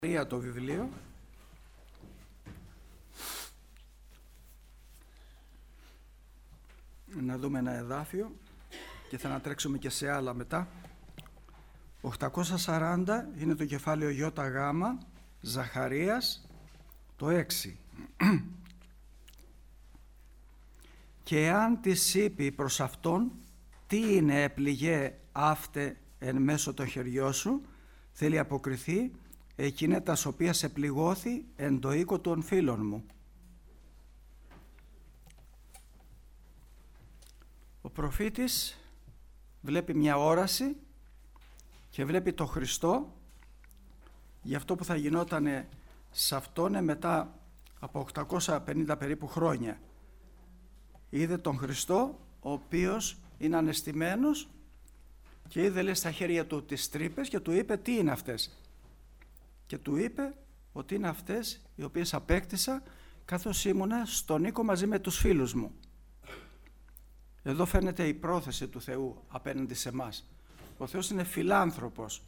Το βιβλίο να δούμε ένα εδάφιο και θα ανατρέξουμε και σε άλλα μετά. 840 είναι το κεφάλαιο ΙΓ, Ζαχαρίας, το 6. «Και αν της είπε προς αυτόν, τι είναι επληγέ αύτε εν μέσω το χεριό σου, θέλει αποκριθεί, εκείνε τας οποίας επληγώθη εν το οίκο των φίλων μου». Ο προφήτης βλέπει μια όραση και βλέπει το Χριστό για αυτό που θα γινόταν σε αυτόν μετά από 850 περίπου χρόνια. Είδε τον Χριστό, ο οποίος είναι αναισθημένος και είδε, λέει, στα χέρια του τις τρύπες και του είπε τι είναι αυτές. Και του είπε ότι είναι αυτές οι οποίες απέκτησα καθώς ήμουνα στον οίκο μαζί με τους φίλους μου. Εδώ φαίνεται η πρόθεση του Θεού απέναντι σε εμάς. Ο Θεός είναι φιλάνθρωπος.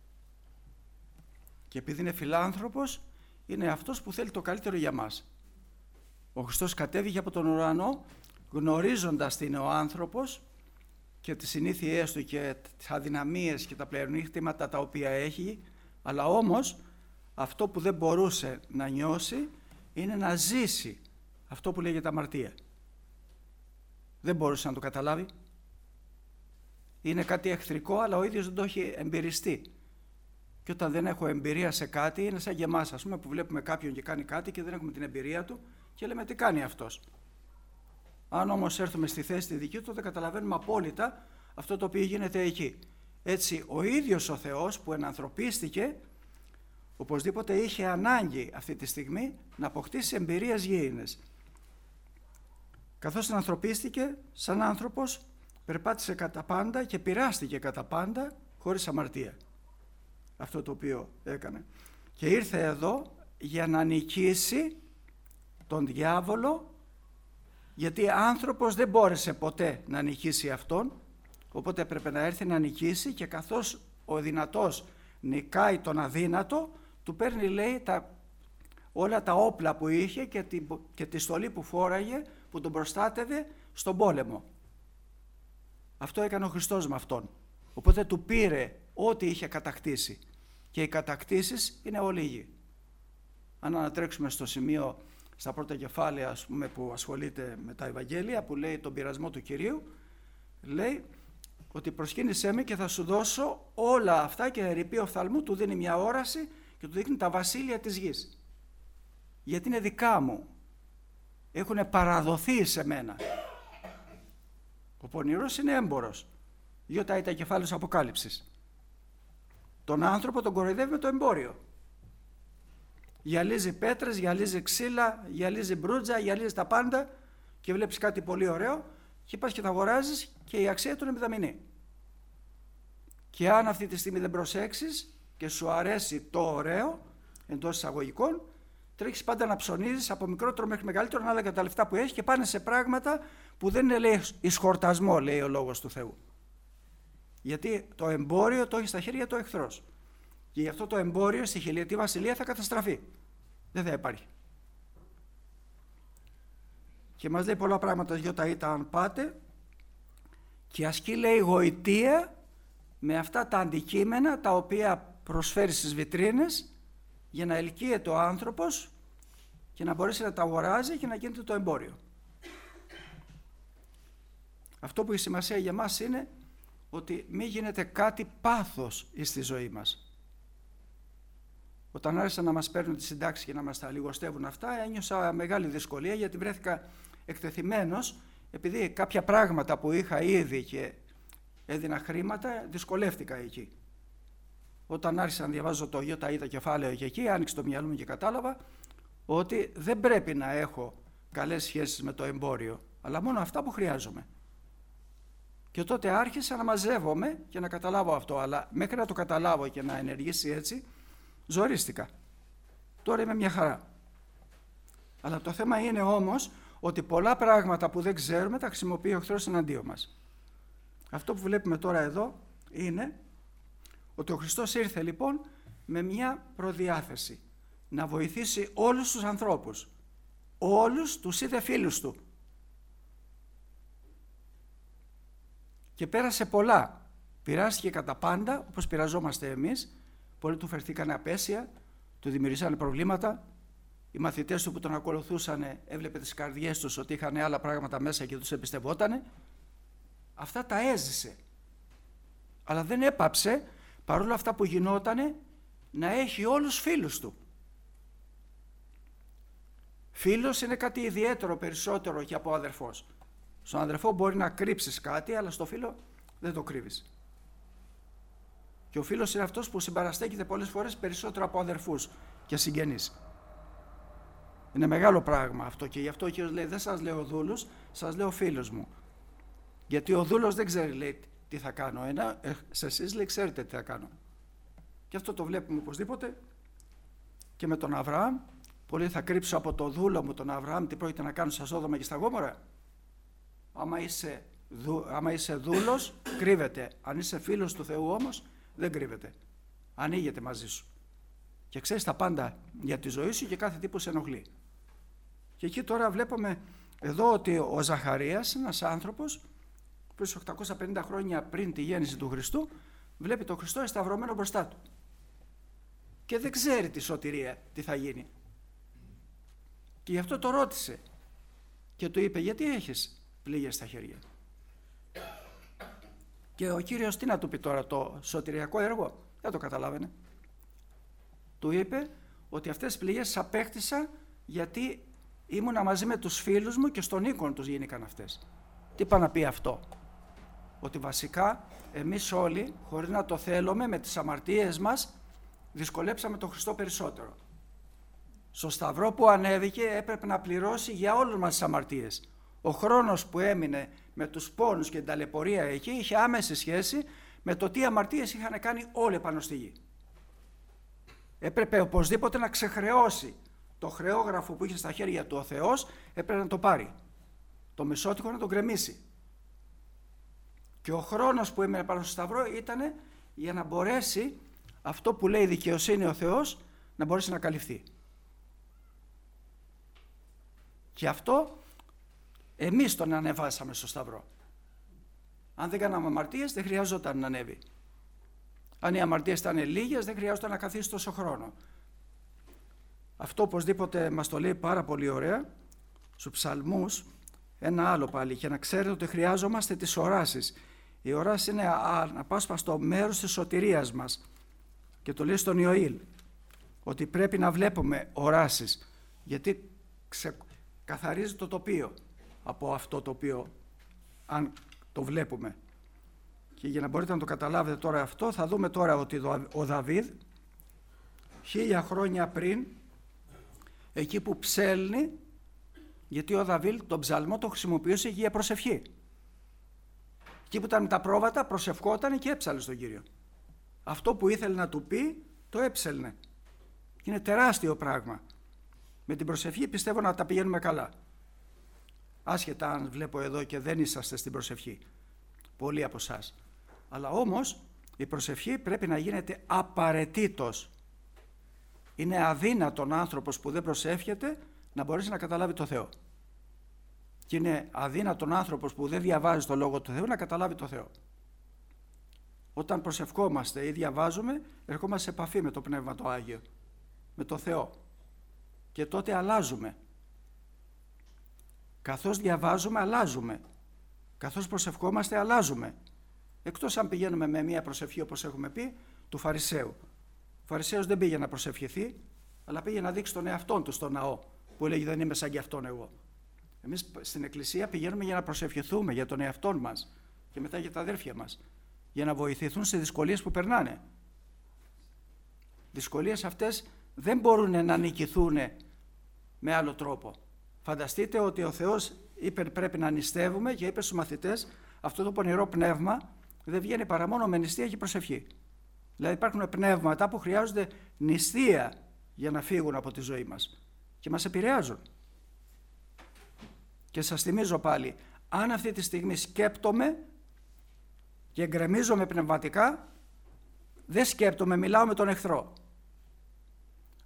Και επειδή είναι φιλάνθρωπος, είναι αυτός που θέλει το καλύτερο για μας. Ο Χριστός κατέβηκε από τον ουρανό, γνωρίζοντας τι είναι ο άνθρωπος και τις συνήθειές του και τις αδυναμίες και τα πλεονεκτήματα τα οποία έχει, αλλά όμως αυτό που δεν μπορούσε να νιώσει είναι να ζήσει αυτό που λέγεται αμαρτία. Δεν μπορούσε να το καταλάβει. Είναι κάτι εχθρικό, αλλά ο ίδιος δεν το έχει εμπειριστεί. Και όταν δεν έχω εμπειρία σε κάτι, είναι σαν και εμάς, ας πούμε, που βλέπουμε κάποιον και κάνει κάτι και δεν έχουμε την εμπειρία του και λέμε τι κάνει αυτός. Αν όμως έρθουμε στη θέση τη δική του, δεν καταλαβαίνουμε απόλυτα αυτό το οποίο γίνεται εκεί. Έτσι, ο ίδιος ο Θεός που ενανθρωπίστηκε, οπωσδήποτε είχε ανάγκη αυτή τη στιγμή να αποκτήσει εμπειρίες γήινες. Καθώς ενανθρωπίστηκε, σαν άνθρωπος, περπάτησε κατά πάντα και πειράστηκε κατά πάντα χωρίς αμαρτία. Αυτό το οποίο έκανε. Και ήρθε εδώ για να νικήσει τον διάβολο, γιατί άνθρωπος δεν μπόρεσε ποτέ να νικήσει αυτόν, οπότε έπρεπε να έρθει να νικήσει, και καθώς ο δυνατός νικάει τον αδύνατο, του παίρνει, λέει, όλα τα όπλα που είχε και τη στολή που φόραγε, που τον προστάτευε στον πόλεμο. Αυτό έκανε ο Χριστός με αυτόν. Οπότε του πήρε ό,τι είχε κατακτήσει. Και οι κατακτήσεις είναι ολίγοι. Αν ανατρέξουμε στο σημείο, στα πρώτα κεφάλαια, ας πούμε, που ασχολείται με τα Ευαγγέλια, που λέει τον πειρασμό του Κυρίου, λέει ότι προσκύνησέ με και θα σου δώσω όλα αυτά, και ερειπή οφθαλμού του δίνει μια όραση και του δείχνει τα βασίλεια της γης. Γιατί είναι δικά μου. Έχουν παραδοθεί σε μένα. Ο πονηρός είναι έμπορος. Ιωτα ήταν κεφάλαιος Αποκάλυψης. Τον άνθρωπο τον κοροϊδεύει με το εμπόριο. Γυαλίζει πέτρες, γυαλίζει ξύλα, γυαλίζει μπρούτζα, γυαλίζει τα πάντα, και βλέπεις κάτι πολύ ωραίο και πας και τα αγοράζεις και η αξία του είναι μηδαμινή. Και αν αυτή τη στιγμή δεν προσέξεις και σου αρέσει το ωραίο, εντός εισαγωγικών, τρέχεις πάντα να ψωνίζεις από μικρότερο μέχρι μεγαλύτερο, ανάλογα τα λεφτά που έχεις, και πάνε σε πράγματα που δεν είναι, λέει, εις χορτασμό, λέει ο λόγος του Θεού. Γιατί το εμπόριο το έχει στα χέρια του εχθρός. Και γι' αυτό το εμπόριο στη χιλιετή βασιλεία θα καταστραφεί. Δεν θα υπάρχει. Και μας λέει πολλά πράγματα ΙΙ αν πάτε, και ασκεί, λέει, γοητεία με αυτά τα αντικείμενα τα οποία προσφέρει στις βιτρίνες, για να ελκύεται ο άνθρωπος και να μπορέσει να τα αγοράζει και να γίνεται το εμπόριο. Αυτό που έχει σημασία για μας είναι ότι μην γίνεται κάτι πάθος στη ζωή μας. Όταν άρχισαν να μας παίρνουν τις συντάξεις και να μας τα λιγοστεύουν αυτά, ένιωσα μεγάλη δυσκολία, γιατί βρέθηκα εκτεθειμένος, επειδή κάποια πράγματα που είχα ήδη και έδινα χρήματα, δυσκολεύτηκα εκεί. Όταν άρχισα να διαβάζω το ΙΙ κεφάλαιο και εκεί, άνοιξε το μυαλό μου και κατάλαβα ότι δεν πρέπει να έχω καλές σχέσεις με το εμπόριο, αλλά μόνο αυτά που χρειάζομαι. Και τότε άρχισα να μαζεύομαι και να καταλάβω αυτό, αλλά μέχρι να το καταλάβω και να ενεργήσει έτσι, ζορίστηκα. Τώρα είμαι μια χαρά. Αλλά το θέμα είναι όμως ότι πολλά πράγματα που δεν ξέρουμε τα χρησιμοποιεί ο εχθρός εναντίον μας. Αυτό που βλέπουμε τώρα εδώ είναι ότι ο Χριστός ήρθε λοιπόν με μια προδιάθεση. Να βοηθήσει όλους τους ανθρώπους. Όλους τους είδε φίλους του. Και πέρασε πολλά. Πειράστηκε κατά πάντα, όπως πειραζόμαστε εμείς. Πολλοί του φερθήκαν απέσια, του δημιουργήσαν προβλήματα. Οι μαθητές του που τον ακολουθούσαν έβλεπε τις καρδιές τους ότι είχαν άλλα πράγματα μέσα και τους εμπιστευότανε. Αυτά τα έζησε. Αλλά δεν έπαψε, παρόλα αυτά που γινότανε, να έχει όλους φίλους του. Φίλος είναι κάτι ιδιαίτερο περισσότερο και από αδερφός. Στον αδερφό μπορεί να κρύψεις κάτι, αλλά στο φίλο δεν το κρύβεις. Και ο φίλος είναι αυτός που συμπαραστέκεται πολλές φορές περισσότερο από αδερφούς και συγγενείς. Είναι μεγάλο πράγμα αυτό και γι' αυτό ο Κύριος λέει: δεν σας λέω δούλους, σας λέω φίλους μου. Γιατί ο δούλος δεν ξέρει, λέει, τι θα κάνω. Σε εσείς, λέει, ξέρετε τι θα κάνω. Και αυτό το βλέπουμε οπωσδήποτε και με τον Αβραάμ. Πολλοί θα κρύψω από το δούλο μου τον Αβραάμ τι πρόκειται να κάνω στα Σόδομα και στα Γόμορα. Άμα είσαι δούλος, κρύβεται. Αν είσαι φίλος του Θεού όμως, δεν κρύβεται. Ανοίγεται μαζί σου. Και ξέρεις τα πάντα για τη ζωή σου και κάθε τι που σε ενοχλεί. Και εκεί τώρα βλέπουμε εδώ ότι ο Ζαχαρίας, ένας άνθρωπος, που 850 χρόνια πριν τη γέννηση του Χριστού, βλέπει τον Χριστό εσταυρωμένο μπροστά του. Και δεν ξέρει τη σωτηρία, τι θα γίνει. Και γι' αυτό το ρώτησε. Και του είπε: γιατί έχεις πληγές στα χέρια? Και ο Κύριος τι να του πει τώρα, το σωτηριακό έργο? Δεν το καταλάβαινε. Του είπε ότι αυτές τις πληγές τις απέκτησα γιατί ήμουνα μαζί με τους φίλους μου και στον οίκον τους γίνηκαν αυτές. Τι πάει να πει αυτό? Ότι βασικά εμείς όλοι, χωρίς να το θέλουμε, με τις αμαρτίες μας δυσκολέψαμε τον Χριστό περισσότερο. Στο Σταυρό που ανέβηκε έπρεπε να πληρώσει για όλες μας τις αμαρτίες. Ο χρόνος που έμεινε με τους πόνους και την ταλαιπωρία εκεί είχε άμεση σχέση με το τι αμαρτίες είχαν κάνει όλοι επάνω στη γη. Έπρεπε οπωσδήποτε να ξεχρεώσει το χρεόγραφο που είχε στα χέρια του ο Θεός, έπρεπε να το πάρει. Το μεσότυχο να τον γκρεμίσει. Και ο χρόνος που έμεινε πάνω στο Σταυρό ήταν για να μπορέσει αυτό που λέει δικαιοσύνη ο Θεός να μπορέσει να καλυφθεί. Και αυτό εμείς τον ανεβάσαμε στο Σταυρό. Αν δεν κάναμε αμαρτίες δεν χρειαζόταν να ανέβει. Αν οι αμαρτίες ήταν λίγες δεν χρειαζόταν να καθίσει τόσο χρόνο. Αυτό οπωσδήποτε μας το λέει πάρα πολύ ωραία στους ψαλμούς. Ένα άλλο πάλι, και να ξέρετε ότι χρειάζομαστε τις οράσεις. Η οράση είναι αναπάσπαστο μέρος της σωτηρίας μας. Και το λέει στον Ιωήλ ότι πρέπει να βλέπουμε οράσεις, γιατί καθαρίζει το τοπίο από αυτό το οποίο αν το βλέπουμε. Και για να μπορείτε να το καταλάβετε τώρα αυτό, θα δούμε τώρα ότι ο Δαβίδ 1000 χρόνια πριν, εκεί που ψέλνει, γιατί ο Δαβίδ τον ψαλμό το χρησιμοποιούσε για προσευχή. Εκεί που ήταν τα πρόβατα προσευχόταν και έψαλε στον Κύριο. Αυτό που ήθελε να του πει το έψελνε. Είναι τεράστιο πράγμα. Με την προσευχή πιστεύω να τα πηγαίνουμε καλά. Άσχετα αν βλέπω εδώ και δεν είσαστε στην προσευχή. Πολλοί από εσάς. Αλλά όμως η προσευχή πρέπει να γίνεται απαραίτητος. Είναι αδύνατον άνθρωπος που δεν προσεύχεται να μπορέσει να καταλάβει το Θεό. Και είναι αδύνατον άνθρωπος που δεν διαβάζει το Λόγο του Θεού να καταλάβει το Θεό. Όταν προσευχόμαστε ή διαβάζουμε, ερχόμαστε σε επαφή με το Πνεύμα το Άγιο, με το Θεό. Και τότε αλλάζουμε. Καθώς διαβάζουμε, αλλάζουμε. Καθώς προσευχόμαστε, αλλάζουμε. Εκτός αν πηγαίνουμε με μια προσευχή, όπως έχουμε πει, του Φαρισαίου. Ο Φαρισαίος δεν πήγε να προσευχηθεί, αλλά πήγε να δείξει τον εαυτόν του στο ναό, που έλεγε δεν είμαι σαν κι αυτόν εγώ. Εμείς στην Εκκλησία πηγαίνουμε για να προσευχηθούμε για τον εαυτόν μας και μετά για τα αδέρφια μας, για να βοηθηθούν σε δυσκολίες που περνάνε. Δυσκολίες αυτές δεν μπορούν να νικηθούν με άλλο τρόπο. Φανταστείτε ότι ο Θεός είπε πρέπει να νηστεύουμε και είπε στους μαθητές αυτό το πονηρό πνεύμα δεν βγαίνει παρά μόνο με νηστεία και προσευχή. Δηλαδή υπάρχουν πνεύματα που χρειάζονται νηστεία για να φύγουν από τη ζωή μας και μας επηρεάζουν. Και σας θυμίζω πάλι, αν αυτή τη στιγμή σκέπτομαι και γκρεμίζομαι πνευματικά, δεν σκέπτομαι, μιλάω με τον εχθρό.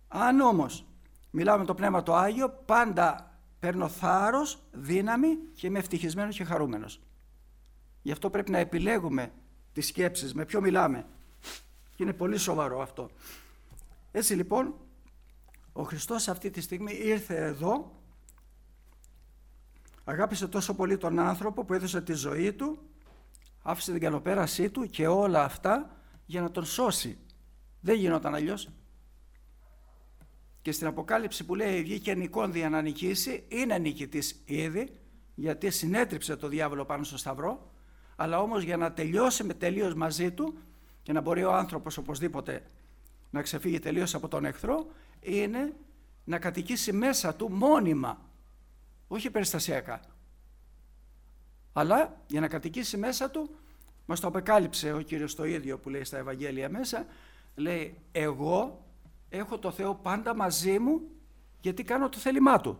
Αν όμως μιλάω με το Πνεύμα το Άγιο, πάντα παίρνω θάρρος, δύναμη και είμαι ευτυχισμένος και χαρούμενος. Γι' αυτό πρέπει να επιλέγουμε τις σκέψεις, με ποιο μιλάμε. Και είναι πολύ σοβαρό αυτό. Έτσι λοιπόν, ο Χριστός αυτή τη στιγμή ήρθε εδώ, αγάπησε τόσο πολύ τον άνθρωπο που έδωσε τη ζωή του, άφησε την καλοπέρασή του και όλα αυτά για να τον σώσει. Δεν γινόταν αλλιώς. Και στην Αποκάλυψη που λέει βγήκε νικόν δια να νικήσει, είναι νικητής ήδη, γιατί συνέτριψε το διάβολο πάνω στο σταυρό, αλλά όμως για να τελειώσει τελείως μαζί του και να μπορεί ο άνθρωπος οπωσδήποτε να ξεφύγει τελείως από τον εχθρό, είναι να κατοικήσει μέσα του μόνιμα, όχι περιστασιακά. Αλλά για να κατοικήσει μέσα του, μας το αποκάλυψε ο Κύριος το ίδιο που λέει στα Ευαγγέλια μέσα, λέει εγώ έχω το Θεό πάντα μαζί μου γιατί κάνω το θέλημά του.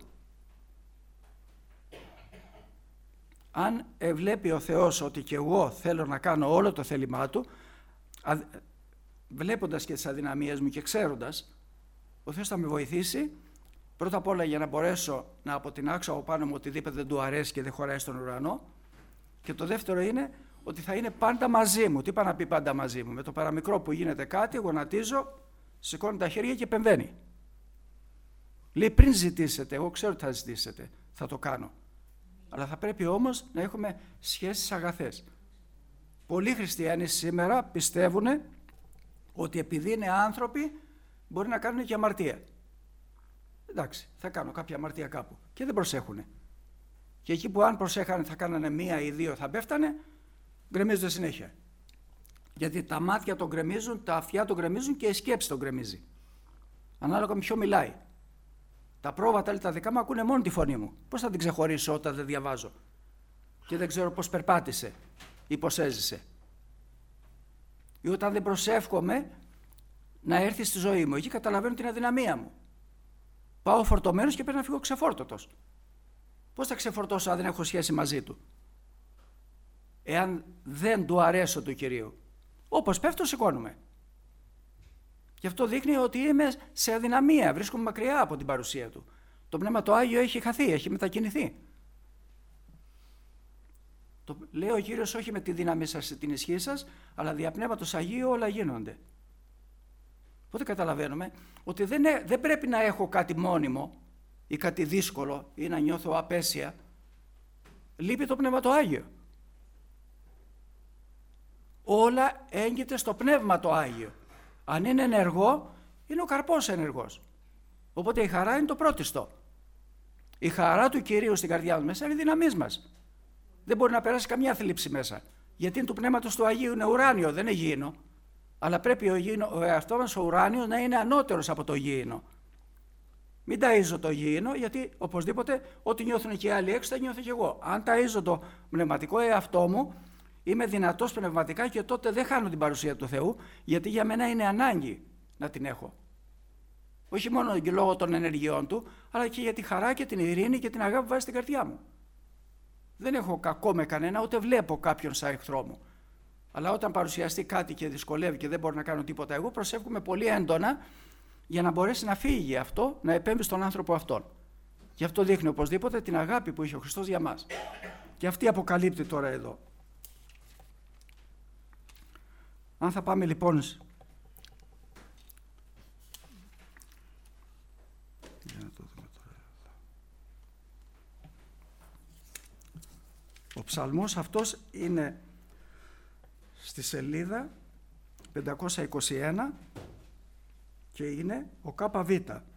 Αν βλέπει ο Θεός ότι και εγώ θέλω να κάνω όλο το θέλημά του, βλέποντας και τις αδυναμίες μου και ξέροντας, ο Θεός θα με βοηθήσει πρώτα απ' όλα για να μπορέσω να αποτινάξω από πάνω μου οτιδήποτε δεν του αρέσει και δεν χωράει στον ουρανό, και το δεύτερο είναι ότι θα είναι πάντα μαζί μου. Τι είπα να πει πάντα μαζί μου? Με το παραμικρό που γίνεται κάτι, γονατίζω, σηκώνει τα χέρια και επεμβαίνει. Λέει πριν ζητήσετε, εγώ ξέρω ότι θα ζητήσετε, θα το κάνω. Αλλά θα πρέπει όμως να έχουμε σχέσεις αγαθές. Πολλοί χριστιανοί σήμερα πιστεύουν ότι επειδή είναι άνθρωποι μπορεί να κάνουν και αμαρτία. Εντάξει, θα κάνω κάποια αμαρτία κάπου. Και δεν προσέχουν. Και εκεί που αν προσέχανε θα κάνανε μία ή δύο θα πέφτανε, γκρεμίζονται συνέχεια. Γιατί τα μάτια τον γκρεμίζουν, τα αυτιά τον γκρεμίζουν και η σκέψη τον γκρεμίζει. Ανάλογα με ποιο μιλάει. Τα πρόβατα τα δικά μου ακούνε μόνο τη φωνή μου. Πώς θα την ξεχωρίσω όταν δεν διαβάζω και δεν ξέρω πώς περπάτησε ή πώς έζησε? Ή όταν δεν προσεύχομαι να έρθει στη ζωή μου. Εκεί καταλαβαίνω την αδυναμία μου. Πάω φορτωμένος και πρέπει να φύγω ξεφόρτωτος. Πώς θα ξεφορτώσω αν δεν έχω σχέση μαζί του? Εάν δεν του αρέσω του Κυρίου. Όπως πέφτω σηκώνομαι. Και αυτό δείχνει ότι είμαι σε αδυναμία, βρίσκομαι μακριά από την παρουσία του. Το Πνεύμα το Άγιο έχει χαθεί, έχει μετακινηθεί. Το λέει ο Κύριος όχι με τη δύναμή σας ή την ισχύ σας, αλλά δια Πνεύματος Αγίου όλα γίνονται. Οπότε καταλαβαίνουμε ότι δεν πρέπει να έχω κάτι μόνιμο ή κάτι δύσκολο ή να νιώθω απέσια. Λείπει το Πνεύμα το Άγιο. Όλα έγκυται στο Πνεύμα το Άγιο. Αν είναι ενεργό, είναι ο καρπός ενεργός. Οπότε η χαρά είναι το πρώτιστο. Η χαρά του Κυρίου στην καρδιά μας μέσα είναι η δύναμή μας. Δεν μπορεί να περάσει καμιά θλίψη μέσα. Γιατί είναι του Πνεύματος του Αγίου, είναι ουράνιο, δεν είναι γήινο. Αλλά πρέπει ο εαυτός μας ο ουράνιος να είναι ανώτερος από το γήινο. Μην ταΐζω το γήινο, γιατί οπωσδήποτε ό,τι νιώθουν και οι άλλοι έξω θα νιώθω και εγώ. Αν ταΐζω το πνευματικό εαυτό μου, είμαι δυνατός πνευματικά και τότε δεν χάνω την παρουσία του Θεού, γιατί για μένα είναι ανάγκη να την έχω. Όχι μόνο και λόγω των ενεργειών του, αλλά και για τη χαρά και την ειρήνη και την αγάπη που βάζει στην καρδιά μου. Δεν έχω κακό με κανένα, ούτε βλέπω κάποιον σαν εχθρό μου. Αλλά όταν παρουσιαστεί κάτι και δυσκολεύει και δεν μπορώ να κάνω τίποτα εγώ, προσεύχομαι πολύ έντονα για να μπορέσει να φύγει αυτό, να επέμβει στον άνθρωπο αυτόν. Γι' αυτό δείχνει οπωσδήποτε την αγάπη που είχε ο Χριστός για μας. Και αυτή αποκαλύπτει τώρα εδώ. Αν θα πάμε λοιπόν ο ψαλμός αυτός είναι στη σελίδα 521 και είναι ο ΚΒ.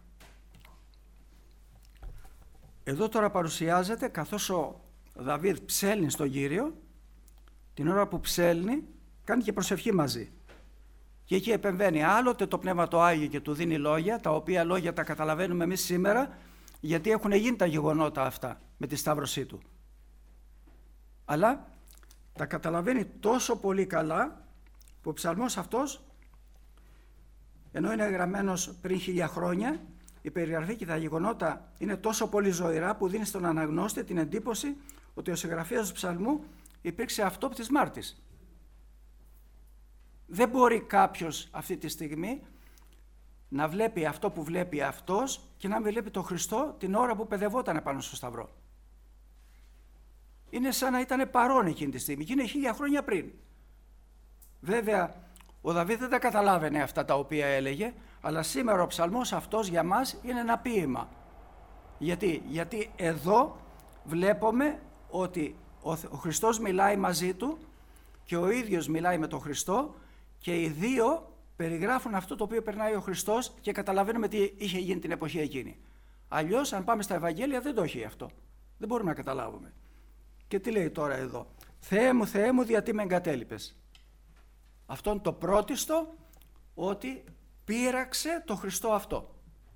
Εδώ τώρα παρουσιάζεται καθώς ο Δαβίδ ψέλνει στον Κύριο, την ώρα που ψέλνει κάνει και προσευχή μαζί. Και εκεί επεμβαίνει άλλοτε το Πνεύμα το Άγιο και του δίνει λόγια, τα οποία λόγια τα καταλαβαίνουμε εμείς σήμερα, γιατί έχουν γίνει τα γεγονότα αυτά με τη σταύρωσή του. Αλλά τα καταλαβαίνει τόσο πολύ καλά που ο ψαλμός αυτός, ενώ είναι γραμμένος πριν 1000 χρόνια, η περιγραφή και τα γεγονότα είναι τόσο πολύ ζωηρά που δίνει στον αναγνώστη την εντύπωση ότι ο συγγραφέας του ψαλμού υπήρξε αυτόπτης μάρτης. Δεν μπορεί κάποιος αυτή τη στιγμή να βλέπει αυτό που βλέπει αυτός και να μην βλέπει τον Χριστό την ώρα που παιδευόταν πάνω στο Σταυρό. Είναι σαν να ήταν παρόν εκείνη τη στιγμή και είναι 1000 χρόνια πριν. Βέβαια, ο Δαβίδ δεν τα καταλάβαινε αυτά τα οποία έλεγε, αλλά σήμερα ο ψαλμός αυτός για μας είναι ένα ποίημα. Γιατί εδώ βλέπουμε ότι ο Χριστός μιλάει μαζί του και ο ίδιος μιλάει με τον Χριστό και οι δύο περιγράφουν αυτό το οποίο περνάει ο Χριστός και καταλαβαίνουμε τι είχε γίνει την εποχή εκείνη. Αλλιώς, αν πάμε στα Ευαγγέλια, δεν το έχει αυτό. Δεν μπορούμε να καταλάβουμε. Και τι λέει τώρα εδώ? Θεέ μου, γιατί με εγκατέλειπες. Αυτό είναι το πρώτιστο, ότι πείραξε το Χριστό αυτό.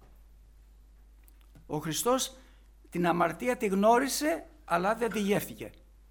Ο Χριστός την αμαρτία τη γνώρισε, αλλά δεν τη γεύτηκε.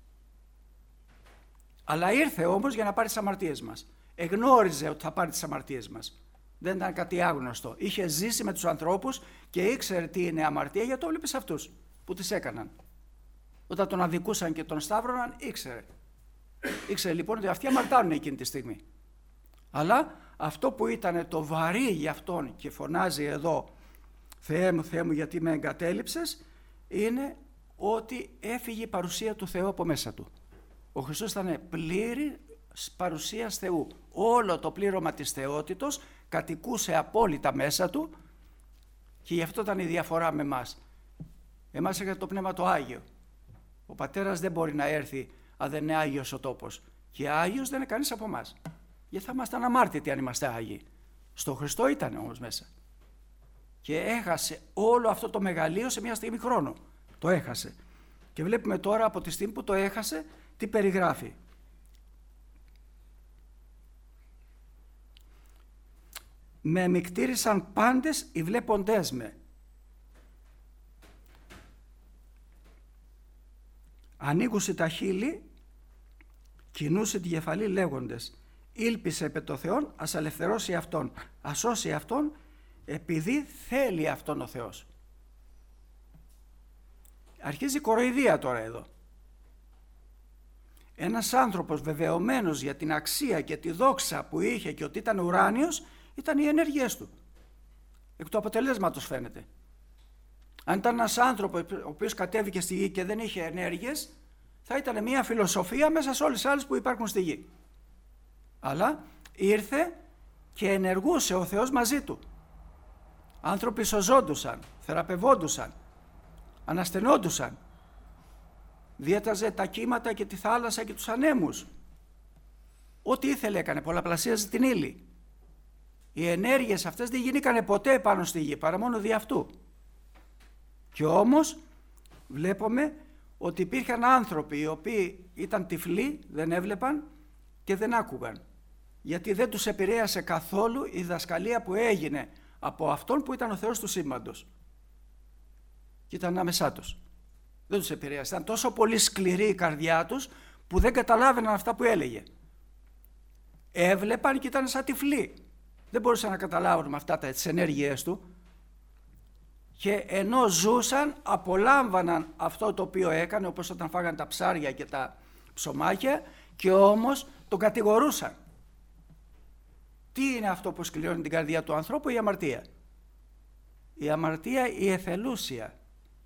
Αλλά ήρθε όμως για να πάρει τις αμαρτίες μας. Εγνώριζε ότι θα πάρει τις αμαρτίες μας. Δεν ήταν κάτι άγνωστο. Είχε ζήσει με τους ανθρώπους και ήξερε τι είναι αμαρτία, γιατί το βλέπει σε αυτούς που τις έκαναν. Όταν τον αδικούσαν και τον σταύρωναν, ήξερε. Ήξερε λοιπόν ότι αυτοί αμαρτάνουν εκείνη τη στιγμή. Αλλά αυτό που ήταν το βαρύ για αυτόν και φωνάζει εδώ Θεέ μου, γιατί με εγκατέλειψες, είναι ότι έφυγε η παρουσία του Θεού από μέσα του. Ο Χριστός ήταν πλήρη παρουσίας Θεού. Όλο το πλήρωμα της θεότητος κατοικούσε απόλυτα μέσα του και γι' αυτό ήταν η διαφορά με εμάς. Εμάς έκανε το Πνεύμα το Άγιο. Ο Πατέρας δεν μπορεί να έρθει αν δεν είναι Άγιος ο τόπος. Και Άγιος δεν είναι κανείς από εμάς. Γιατί θα ήμασταν αμάρτητοι αν είμαστε Άγιοι. Στο Χριστό ήταν όμως μέσα. Και έχασε όλο αυτό το μεγαλείο σε μια στιγμή χρόνο. Το έχασε. Και βλέπουμε τώρα από τη στιγμή που το έχασε τι περιγράφει. Με εμικτήρισαν πάντες οι βλέποντές με. Ανοίγουσε τα χείλη, κινούσε τη κεφαλή λέγοντες. Ήλπισε επί το Θεόν, ας ελευθερώσει αυτόν, ας σώσει αυτόν, επειδή θέλει αυτόν ο Θεός. Αρχίζει η κοροϊδία τώρα εδώ. Ένας άνθρωπος βεβαιωμένος για την αξία και τη δόξα που είχε και ότι ήταν ουράνιος, ήταν οι ενέργειές του. Εκ του αποτελέσματος φαίνεται. Αν ήταν ένας άνθρωπος ο οποίος κατέβηκε στη γη και δεν είχε ενέργειες, θα ήταν μια φιλοσοφία μέσα σε όλες τις άλλες που υπάρχουν στη γη. Αλλά ήρθε και ενεργούσε ο Θεός μαζί του. Άνθρωποι σωζόντουσαν, θεραπευόντουσαν, αναστενόντουσαν. Διέταζε τα κύματα και τη θάλασσα και τους ανέμους. Ό,τι ήθελε έκανε, πολλαπλασίαζε την ύλη. Οι ενέργειες αυτές δεν γίνηκαν ποτέ πάνω στη γη, παρά μόνο δι' αυτού. Και όμως βλέπουμε ότι υπήρχαν άνθρωποι οι οποίοι ήταν τυφλοί, δεν έβλεπαν και δεν άκουγαν. Γιατί δεν τους επηρέασε καθόλου η διδασκαλία που έγινε από αυτόν που ήταν ο Θεός του σύμπαντος. Και ήταν ανάμεσά τους. Δεν τους επηρέασε. Ήταν τόσο πολύ σκληρή η καρδιά τους που δεν καταλάβαιναν αυτά που έλεγε. Έβλεπαν και ήταν σαν τυφλοί. Δεν μπορούσαν να καταλάβουν με αυτά τις ενέργειές του. Και ενώ ζούσαν, απολάμβαναν αυτό το οποίο έκανε, όπως όταν φάγαν τα ψάρια και τα ψωμάκια, και όμως τον κατηγορούσαν. Τι είναι αυτό που σκληρώνει την καρδιά του ανθρώπου? Η αμαρτία. Η αμαρτία, η εθελούσια.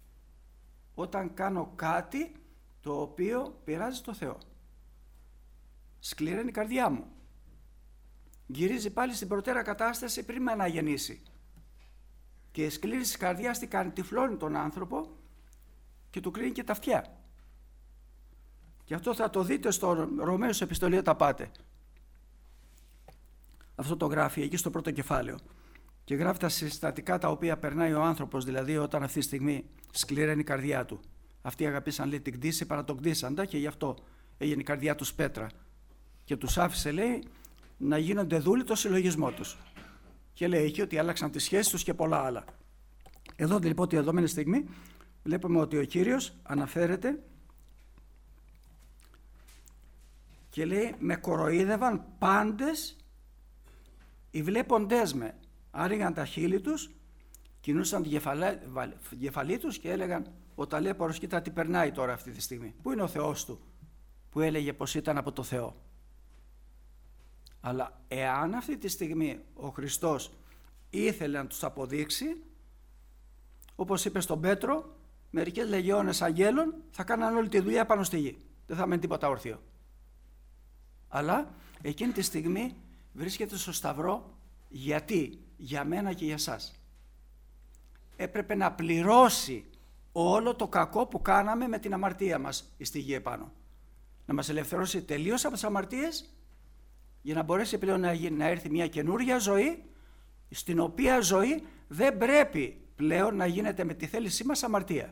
Όταν κάνω κάτι το οποίο πειράζει το Θεό. Σκληραίνει η καρδιά μου. Γυρίζει πάλι στην προτέρα κατάσταση πριν με αναγεννήσει. Και η σκλήρηση της καρδιάς τι κάνει? Τυφλώνει τον άνθρωπο και του κλείνει και τα αυτιά. Και αυτό θα το δείτε στο Ρωμαίους επιστολή, τα πάτε. Αυτό το γράφει εκεί στο πρώτο κεφάλαιο. Και γράφει τα συστατικά τα οποία περνάει ο άνθρωπος, δηλαδή όταν αυτή τη στιγμή σκληραίνει η καρδιά του. Αυτοί αγαπήσαν, λέει, την κτήση παρά τον κτήσαντα και γι' αυτό έγινε η καρδιά τους πέτρα. Και τους άφησε, λέει, να γίνονται δούλοι το συλλογισμό τους. Και λέει εκεί ότι άλλαξαν τις σχέσεις τους και πολλά άλλα. Εδώ λοιπόν τη δεδομένη στιγμή βλέπουμε ότι ο Κύριος αναφέρεται και λέει με κοροϊδεύαν πάντες οι βλέποντές με. Άρηγαν τα χείλη τους, κινούσαν τη κεφαλή τους και έλεγαν ο ταλέπορος, κοίτα τι περνάει τώρα αυτή τη στιγμή. Πού είναι ο Θεός του που έλεγε πως ήταν από το Θεό? Αλλά εάν αυτή τη στιγμή ο Χριστός ήθελε να τους αποδείξει, όπως είπε στον Πέτρο, μερικές λεγιώνες αγγέλων θα κάνανε όλη τη δουλειά πάνω στη γη. Δεν θα μένει τίποτα όρθιο. Αλλά εκείνη τη στιγμή βρίσκεται στο σταυρό. Γιατί? Για μένα και για σας. Έπρεπε να πληρώσει όλο το κακό που κάναμε με την αμαρτία μας στη γη επάνω. Να μας ελευθερώσει τελείως από τις αμαρτίες, για να μπορέσει πλέον να έρθει μια καινούργια ζωή, στην οποία ζωή δεν πρέπει πλέον να γίνεται με τη θέλησή μας αμαρτία.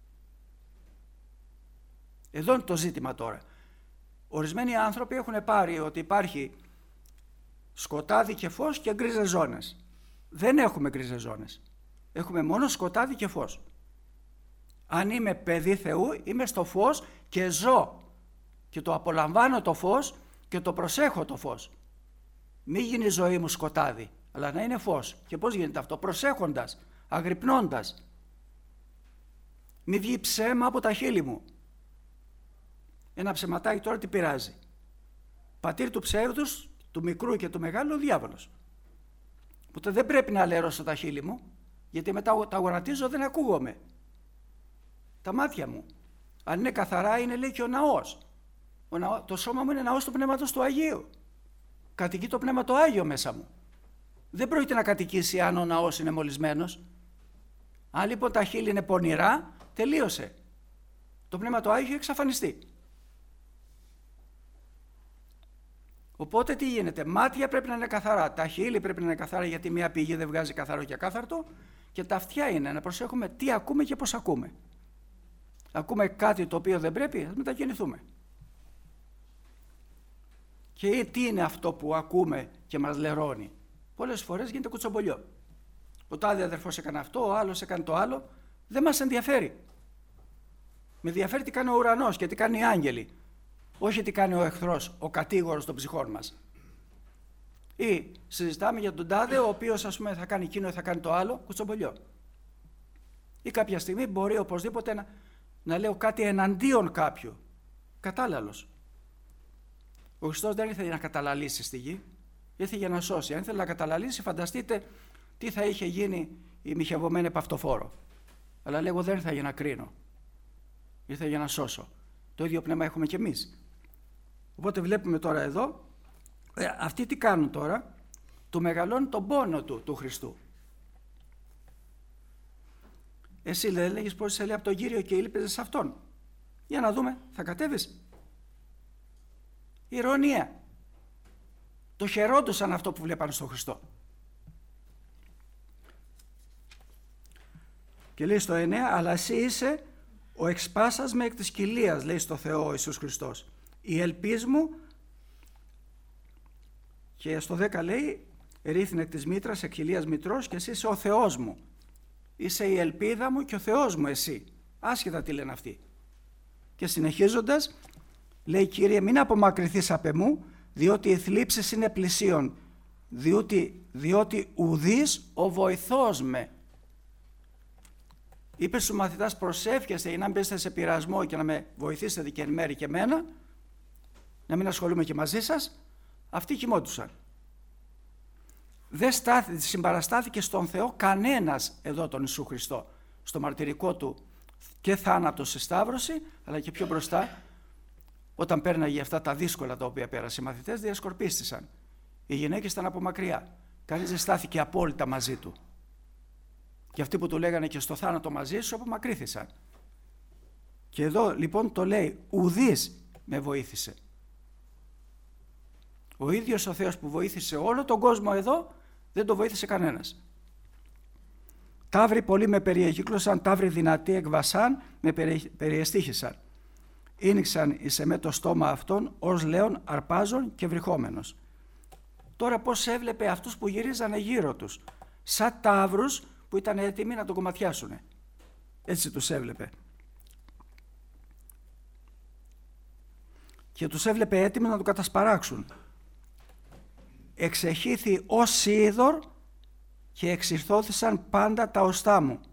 Εδώ είναι το ζήτημα τώρα. Ορισμένοι άνθρωποι έχουν πάρει ότι υπάρχει σκοτάδι και φως και γκρίζες ζώνες. Δεν έχουμε γκρίζες ζώνες. Έχουμε μόνο σκοτάδι και φως. Αν είμαι παιδί Θεού, είμαι στο φως και ζω. Και το απολαμβάνω το φως και το προσέχω το φως. Μην γίνει η ζωή μου σκοτάδι, αλλά να είναι φως. Και πώς γίνεται αυτό? Προσέχοντας, αγρυπνώντας. Μην βγει ψέμα από τα χείλη μου. Ένα ψεματάκι τώρα τι πειράζει? Πατήρ του ψεύδους, του μικρού και του μεγάλου, ο διάβολος. Οπότε δεν πρέπει να λερώσω τα χείλη μου, γιατί μετά τα γονατίζω, δεν ακούγομαι. Τα μάτια μου, αν είναι καθαρά, είναι λέει και ο ναός. Το σώμα μου είναι ναός του Πνεύματος του Αγίου. Κατοικεί το Πνεύμα το Άγιο μέσα μου. Δεν πρόκειται να κατοικήσει αν ο ναός είναι μολυσμένος. Αν λοιπόν τα χείλη είναι πονηρά, τελείωσε. Το Πνεύμα το Άγιο έχει εξαφανιστεί. Οπότε τι γίνεται? Μάτια πρέπει να είναι καθαρά, τα χείλη πρέπει να είναι καθαρά, γιατί μια πηγή δεν βγάζει καθαρό και ακάθαρτο, και τα αυτιά είναι να προσέχουμε τι ακούμε και πώς ακούμε. Ακούμε κάτι το οποίο δεν πρέπει, ας μετακινηθούμε. Και τι είναι αυτό που ακούμε και μας λερώνει? Πολλές φορές γίνεται κουτσομπολιό. Ο τάδε αδερφός έκανε αυτό, ο άλλος έκανε το άλλο. Δεν μας ενδιαφέρει. Με ενδιαφέρει τι κάνει ο ουρανός και τι κάνει οι άγγελοι. Όχι τι κάνει ο εχθρός, ο κατήγορος των ψυχών μας. Ή συζητάμε για τον τάδε, ο οποίος ας πούμε θα κάνει εκείνο ή θα κάνει το άλλο, κουτσομπολιό. Ή κάποια στιγμή μπορεί οπωσδήποτε να λέω κάτι εναντίον κάποιου. Κατάλαλος. Ο Χριστός δεν ήθελε να καταλαλήσει στη γη, ήρθε για να σώσει. Αν ήθελε να καταλαλήσει, φανταστείτε τι θα είχε γίνει η μοιχευωμένη επαυτοφόρο. Αλλά λέγω δεν ήρθα για να κρίνω. Ήρθα για να σώσω. Το ίδιο πνεύμα έχουμε κι εμείς. Οπότε βλέπουμε τώρα εδώ, αυτοί τι κάνουν τώρα? Του μεγαλώνουν τον πόνο του Χριστού. Εσύ δεν λέγεις πως είσαι λέει από τον Κύριο και ήλπιζες σε Αυτόν. Για να δούμε, θα κατέβεις? Ηρωνία. Το χαιρόντουσαν αυτό που βλέπανε στον Χριστό. Και λέει στο 9, αλλά εσύ είσαι ο εξπάσας με εκ της κοιλίας, λέει στο Θεό ο Ιησούς Χριστός. Η ελπίς μου, και στο 10 λέει, ρίθινε εκ της μήτρας, εκ κοιλίας μητρός, και εσύ είσαι ο Θεός μου. Είσαι η ελπίδα μου και ο Θεός μου εσύ. Άσχετα τι λένε αυτοί. Και συνεχίζοντας, λέει, Κύριε, μην απομακρυνθείς απ' εμού, διότι οι θλίψεις είναι πλησίον, διότι ουδείς ο βοηθός με. Είπε στους μαθητάς, προσεύχεστε για να μην πέσετε σε πειρασμό και να με βοηθήσετε και εν μέρει και εμένα, να μην ασχολούμαι και μαζί σας. Αυτοί κοιμόντουσαν. Δεν συμπαραστάθηκε στον Θεό κανένας εδώ τον Ιησού Χριστό, στο μαρτυρικό του και θάνατο σε σταύρωση, αλλά και πιο μπροστά, όταν πέρναγε αυτά τα δύσκολα τα οποία πέρασε, οι μαθητές διασκορπίστησαν. Οι γυναίκες ήταν από μακριά. Κανείς δεν στάθηκε απόλυτα μαζί του. Και αυτοί που του λέγανε και στο θάνατο μαζί σου απομακρύθησαν. Και εδώ λοιπόν το λέει, ουδής με βοήθησε. Ο ίδιος ο Θεός που βοήθησε όλο τον κόσμο εδώ, δεν το βοήθησε κανένας. Ταύροι πολλοί με περιεκύκλωσαν, ταύροι δυνατοί εκβασάν, με περιεστήχησαν. Ήνιξαν εις εμέ το στόμα αυτών, ως λέων αρπάζων και βρυχόμενος. Τώρα πώς έβλεπε αυτούς που γυρίζανε γύρω τους, σαν ταύρους που ήταν έτοιμοι να τον κομματιάσουν. Έτσι τους έβλεπε. Και τους έβλεπε έτοιμοι να τον κατασπαράξουν. Εξεχήθη ως είδωρ και εξηρθώθησαν πάντα τα οστά μου.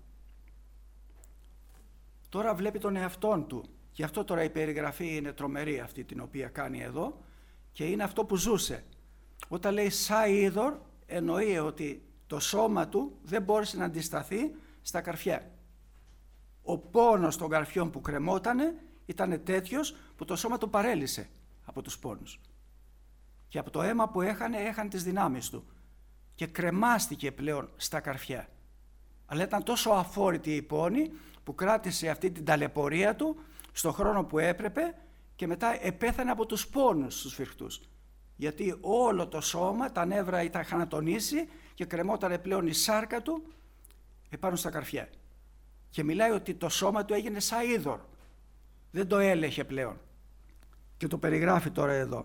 Τώρα βλέπει τον εαυτόν του. Γι' αυτό τώρα η περιγραφή είναι τρομερή αυτή την οποία κάνει εδώ και είναι αυτό που ζούσε. Όταν λέει σα είδωρ, εννοεί ότι το σώμα του δεν μπόρεσε να αντισταθεί στα καρφιά. Ο πόνος των καρφιών που κρεμότανε ήταν τέτοιος που το σώμα του παρέλυσε από τους πόνους. Και από το αίμα που έχανε τις δυνάμεις του και κρεμάστηκε πλέον στα καρφιά. Αλλά ήταν τόσο αφόρητη η πόνη που κράτησε αυτή την ταλαιπωρία του στον χρόνο που έπρεπε και μετά επέθανε από τους πόνους στους σφιχτούς. Γιατί όλο το σώμα, τα νεύρα ήταν χανατονίσει και κρεμότανε πλέον η σάρκα του επάνω στα καρφιά. Και μιλάει ότι το σώμα του έγινε σαν είδωρ. Δεν το έλεγε πλέον. Και το περιγράφει τώρα εδώ.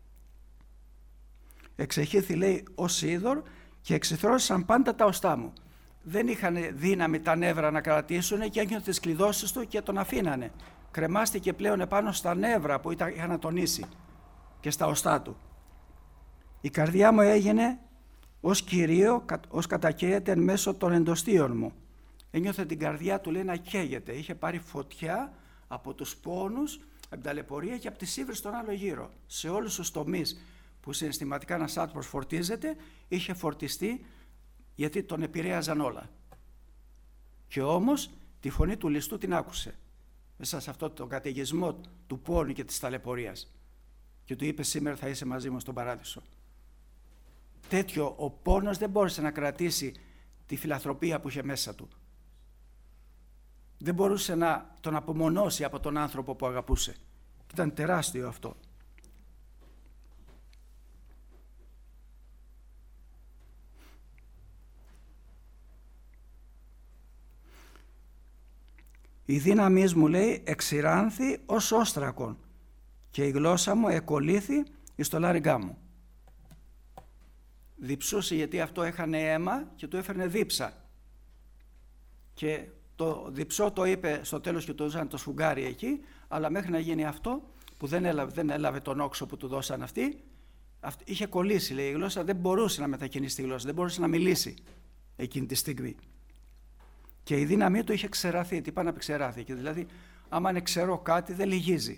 Εξεχήθη, λέει, ως είδωρ και εξυθρώσαν πάντα τα οστά μου. Δεν είχαν δύναμη τα νεύρα να κρατήσουν και ένιωθε τις κλειδώσεις του και τον αφήνανε. Κρεμάστηκε πλέον επάνω στα νεύρα που είχαν ατονίσει και στα οστά του. Η καρδιά μου έγινε ως κυρίο, ως κατακαίεται εν μέσω των εντοστίων μου. Ένιωθε την καρδιά του, λέει, να καίγεται. Είχε πάρει φωτιά από τους πόνους, από την ταλαιπωρία και από τις ύβρις στον άλλο γύρο. Σε όλους τους τομείς που συναισθηματικά ένας άνθρωπος φορτίζεται, είχε φορτιστεί γιατί τον επηρέαζαν όλα. Και όμως τη φωνή του ληστού την άκουσε μέσα σε αυτό τον καταιγισμό του πόνου και της ταλαιπωρίας. Και του είπε, σήμερα θα είσαι μαζί μου στον παράδεισο. Τέτοιο ο πόνος δεν μπόρεσε να κρατήσει τη φιλανθρωπία που είχε μέσα του. Δεν μπορούσε να τον απομονώσει από τον άνθρωπο που αγαπούσε. Ήταν τεράστιο αυτό. Η δύναμή μου, λέει, εξηράνθη ως όστρακον και η γλώσσα μου εκολύθη εις το λάριγγά μου. Διψούσε γιατί αυτό έχανε αίμα και του έφερνε δίψα. Και το διψό το είπε στο τέλος και του δώσαν το σφουγγάρι εκεί, αλλά μέχρι να γίνει αυτό που δεν έλαβε τον όξο που του δώσαν αυτοί, είχε κολλήσει, λέει, η γλώσσα, δεν μπορούσε να μετακινήσει τη γλώσσα, δεν μπορούσε να μιλήσει εκείνη τη στιγμή. Και η δύναμή του είχε ξεραθεί. Τι πάει να πει ξεράθηκε? Δηλαδή, άμα είναι ξερό κάτι, δεν λυγίζει.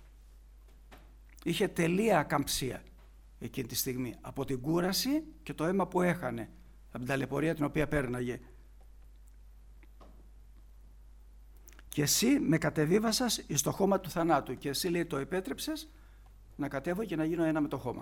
Είχε τελεία ακαμψία εκείνη τη στιγμή από την κούραση και το αίμα που έχανε, από την ταλαιπωρία την οποία πέρναγε. Και εσύ με κατεβίβασας εις το χώμα του θανάτου. Και εσύ, λέει, το επέτρεψες να κατέβω και να γίνω ένα με το χώμα.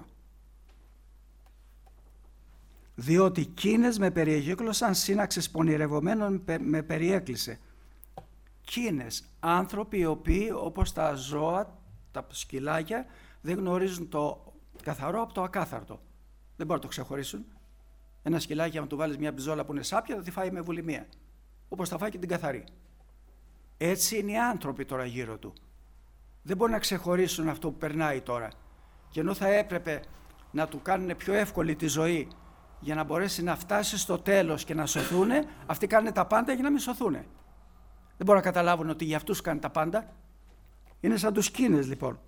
Διότι κίνες με περιεγύκλωσαν, σύναξες πονηρευομένων με περιέκλεισε. Κίνες, άνθρωποι οι οποίοι, όπως τα ζώα, τα σκυλάκια, δεν γνωρίζουν το καθαρό από το ακάθαρτο. Δεν μπορούν να το ξεχωρίσουν. Ένα σκυλάκι, αν του βάλεις μια μπιζόλα που είναι σάπια, θα τη φάει με βουλημία. Όπως θα φάει και την καθαρή. Έτσι είναι οι άνθρωποι τώρα γύρω του. Δεν μπορούν να ξεχωρίσουν αυτό που περνάει τώρα. Και ενώ θα έπρεπε να του κάνουν πιο εύκολη τη ζωή για να μπορέσει να φτάσει στο τέλος και να σωθούν, αυτοί κάνουν τα πάντα για να μην σωθούν. Δεν μπορούν να καταλάβουν ότι για αυτούς κάνουν τα πάντα. Είναι σαν τους κίνες, λοιπόν.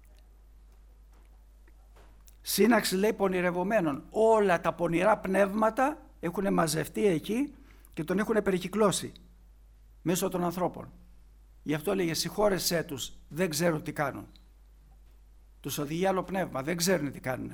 Σύναξη, λέει, πονηρευομένων. Όλα τα πονηρά πνεύματα έχουν μαζευτεί εκεί και τον έχουν περικυκλώσει μέσω των ανθρώπων. Γι' αυτό λέγε, συγχώρεσέ τους, δεν ξέρουν τι κάνουν. Τους οδηγεί άλλο πνεύμα, δεν ξέρουν τι κάνουν.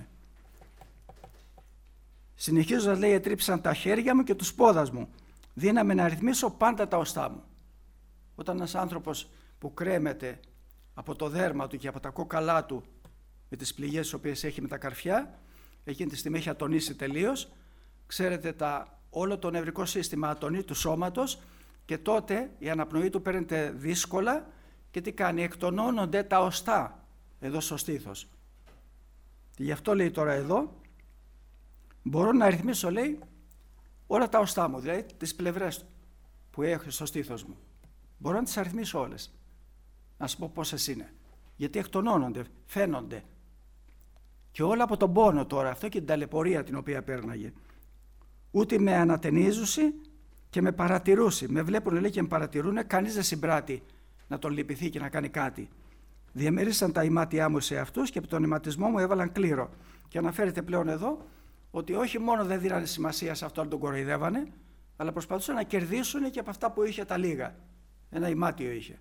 Συνεχίζοντας, λέει, ετρίψαν τα χέρια μου και τους πόδας μου. Δύναμη να ρυθμίσω πάντα τα οστά μου. Όταν ένας άνθρωπος που κρέμεται από το δέρμα του και από τα κόκαλά του με τις πληγές τις οποίες έχει με τα καρφιά, εκείνη τη στιγμή έχει ατονίσει τελείως, ξέρετε, όλο το νευρικό σύστημα ατονεί του σώματος και τότε η αναπνοή του παίρνεται δύσκολα και τι κάνει? Εκτονώνονται τα οστά εδώ στο στήθος. Και γι' αυτό, λέει, τώρα εδώ μπορώ να αριθμίσω, λέει, όλα τα οστά μου, δηλαδή τις πλευρές που έχω στο στήθος μου. Μπορώ να τις αριθμίσω όλες. Να σου πω πόσες είναι. Γιατί εκτονώνονται, φαίνονται. Και όλα από τον πόνο τώρα, αυτό και την ταλαιπωρία την οποία πέρναγε. Ούτε με ανατενίζουση και με παρατηρούσει. Με βλέπουν, λέει, και με παρατηρούν, κανείς δεν συμπράττει να τον λυπηθεί και να κάνει κάτι. Διαμερίσαν τα ημάτια μου σε αυτούς και από τον ηματισμό μου έβαλαν κλήρο. Και αναφέρεται πλέον εδώ ότι όχι μόνο δεν δίνανε σημασία σε αυτόν τον κοροϊδεύανε, αλλά προσπαθούσαν να κερδίσουν και από αυτά που είχε τα λίγα. Ένα ημάτιο είχε.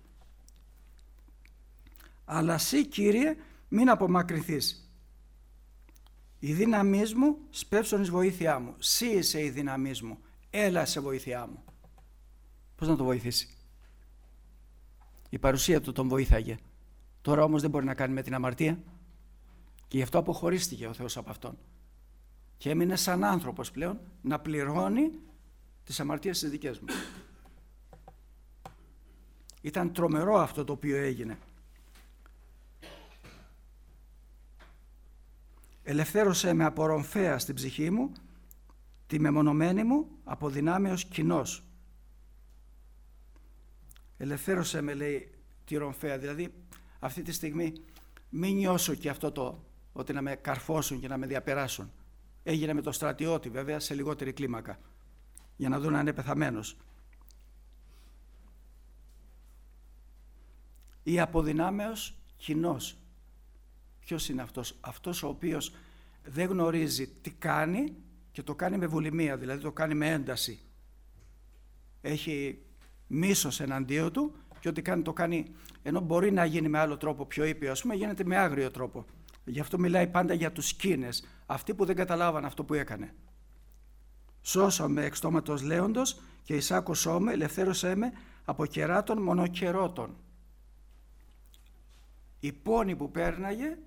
Αλλά εσύ, Κύριε, μην απομακρυνθείς. Η δύναμή μου σπεύσον εις βοήθειά μου. Σύ είσαι η δύναμή μου. Έλα σε βοήθειά μου. Πώς να το βοηθήσει? Η παρουσία του τον βοήθαγε. Τώρα όμως δεν μπορεί να κάνει με την αμαρτία. Και γι' αυτό αποχωρίστηκε ο Θεός από αυτόν. Και έμεινε σαν άνθρωπος πλέον να πληρώνει τις αμαρτίες τις δικές μου. Ήταν τρομερό αυτό το οποίο έγινε. Ελευθέρωσέ με από ρομφαία στην ψυχή μου, τη μεμονωμένη μου από δυνάμεως κοινός. Ελευθέρωσέ με, λέει, τη ρομφαία, δηλαδή αυτή τη στιγμή μην νιώσω και αυτό το ότι να με καρφώσουν και να με διαπεράσουν. Έγινε με το στρατιώτη βέβαια σε λιγότερη κλίμακα, για να δουν αν είναι πεθαμένος. Ή από δυνάμεως κοινός. Ποιος είναι αυτός? Αυτός ο οποίος δεν γνωρίζει τι κάνει και το κάνει με βουλημία, δηλαδή το κάνει με ένταση. Έχει μίσος εναντίον του και ό,τι κάνει το κάνει, ενώ μπορεί να γίνει με άλλο τρόπο πιο ήπιο, ας πούμε, γίνεται με άγριο τρόπο. Γι' αυτό μιλάει πάντα για τους σκήνες, αυτοί που δεν καταλάβαν αυτό που έκανε. Σώσαμε εξ στόματος λέοντος και εισάκουσό με, ελευθέρωσέ με από κεράτων μονοκερότων. Η πόνη που πέρναγε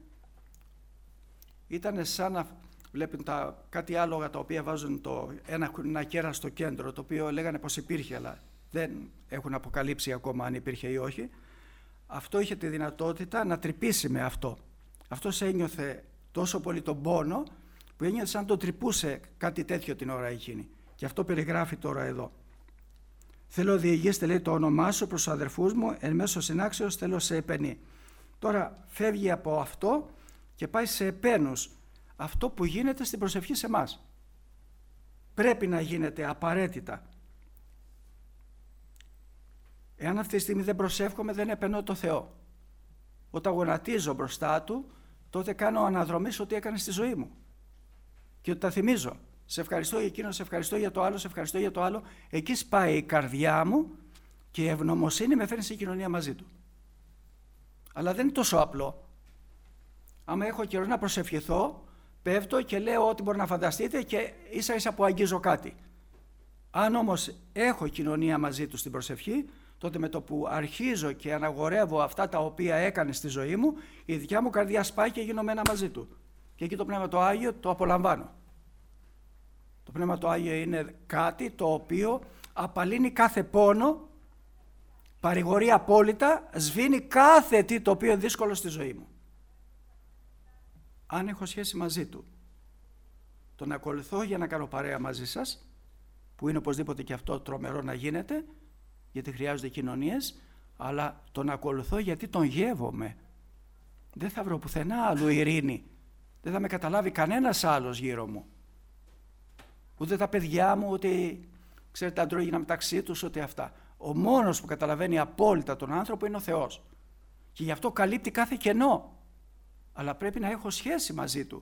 ήταν σαν να βλέπουν κάτι άλογα τα οποία βάζουν ένα κέρα στο κέντρο, το οποίο λέγανε πως υπήρχε, αλλά δεν έχουν αποκαλύψει ακόμα αν υπήρχε ή όχι. Αυτό είχε τη δυνατότητα να τρυπήσει με αυτό. Αυτός ένιωθε τόσο πολύ τον πόνο που ένιωθε σαν το τρυπούσε κάτι τέτοιο την ώρα εκείνη. Και αυτό περιγράφει τώρα εδώ. Θέλω διηγήστε, λέει, το όνομά σου προς τους αδερφούς μου, εν μέσω συνάξεως θέλω σε επενή. Τώρα φεύγει από αυτό και πάει σε επένους. Αυτό που γίνεται στην προσευχή σε εμάς. Πρέπει να γίνεται απαραίτητα. Εάν αυτή τη στιγμή δεν προσεύχομαι, δεν επενώ το Θεό. Όταν γονατίζω μπροστά Του, τότε κάνω αναδρομής ό,τι έκανε στη ζωή μου. Και ότι τα θυμίζω. Σε ευχαριστώ για εκείνο, σε ευχαριστώ για το άλλο, σε ευχαριστώ για το άλλο. Εκεί σπάει η καρδιά μου και η ευγνωμοσύνη με φέρνει σε κοινωνία μαζί Του. Αλλά δεν είναι τόσο απλό. Άμα έχω καιρό να προσευχηθώ, πέφτω και λέω ό,τι μπορεί να φανταστείτε και ίσα ίσα που αγγίζω κάτι. Αν όμως έχω κοινωνία μαζί Του στην προσευχή, τότε με το που αρχίζω και αναγορεύω αυτά τα οποία έκανε στη ζωή μου, η δικιά μου καρδιά σπάει και γίνομαι ένα μαζί Του. Και εκεί το Πνεύμα το Άγιο το απολαμβάνω. Το Πνεύμα το Άγιο είναι κάτι το οποίο απαλύνει κάθε πόνο, παρηγορεί απόλυτα, σβήνει κάθε τι το οποίο είναι δύσκολο στη ζωή μου. Αν έχω σχέση μαζί Του, τον ακολουθώ για να κάνω παρέα μαζί σας, που είναι οπωσδήποτε και αυτό τρομερό να γίνεται, γιατί χρειάζονται κοινωνίες, αλλά τον ακολουθώ γιατί τον γεύομαι. Δεν θα βρω πουθενά άλλου ειρήνη. Δεν θα με καταλάβει κανένας άλλος γύρω μου. Ούτε τα παιδιά μου, ούτε ξέρετε αντρόγινα μεταξύ τους, ούτε αυτά. Ο μόνος που καταλαβαίνει απόλυτα τον άνθρωπο είναι ο Θεός. Και γι' αυτό καλύπτει κάθε κενό. Αλλά πρέπει να έχω σχέση μαζί Του.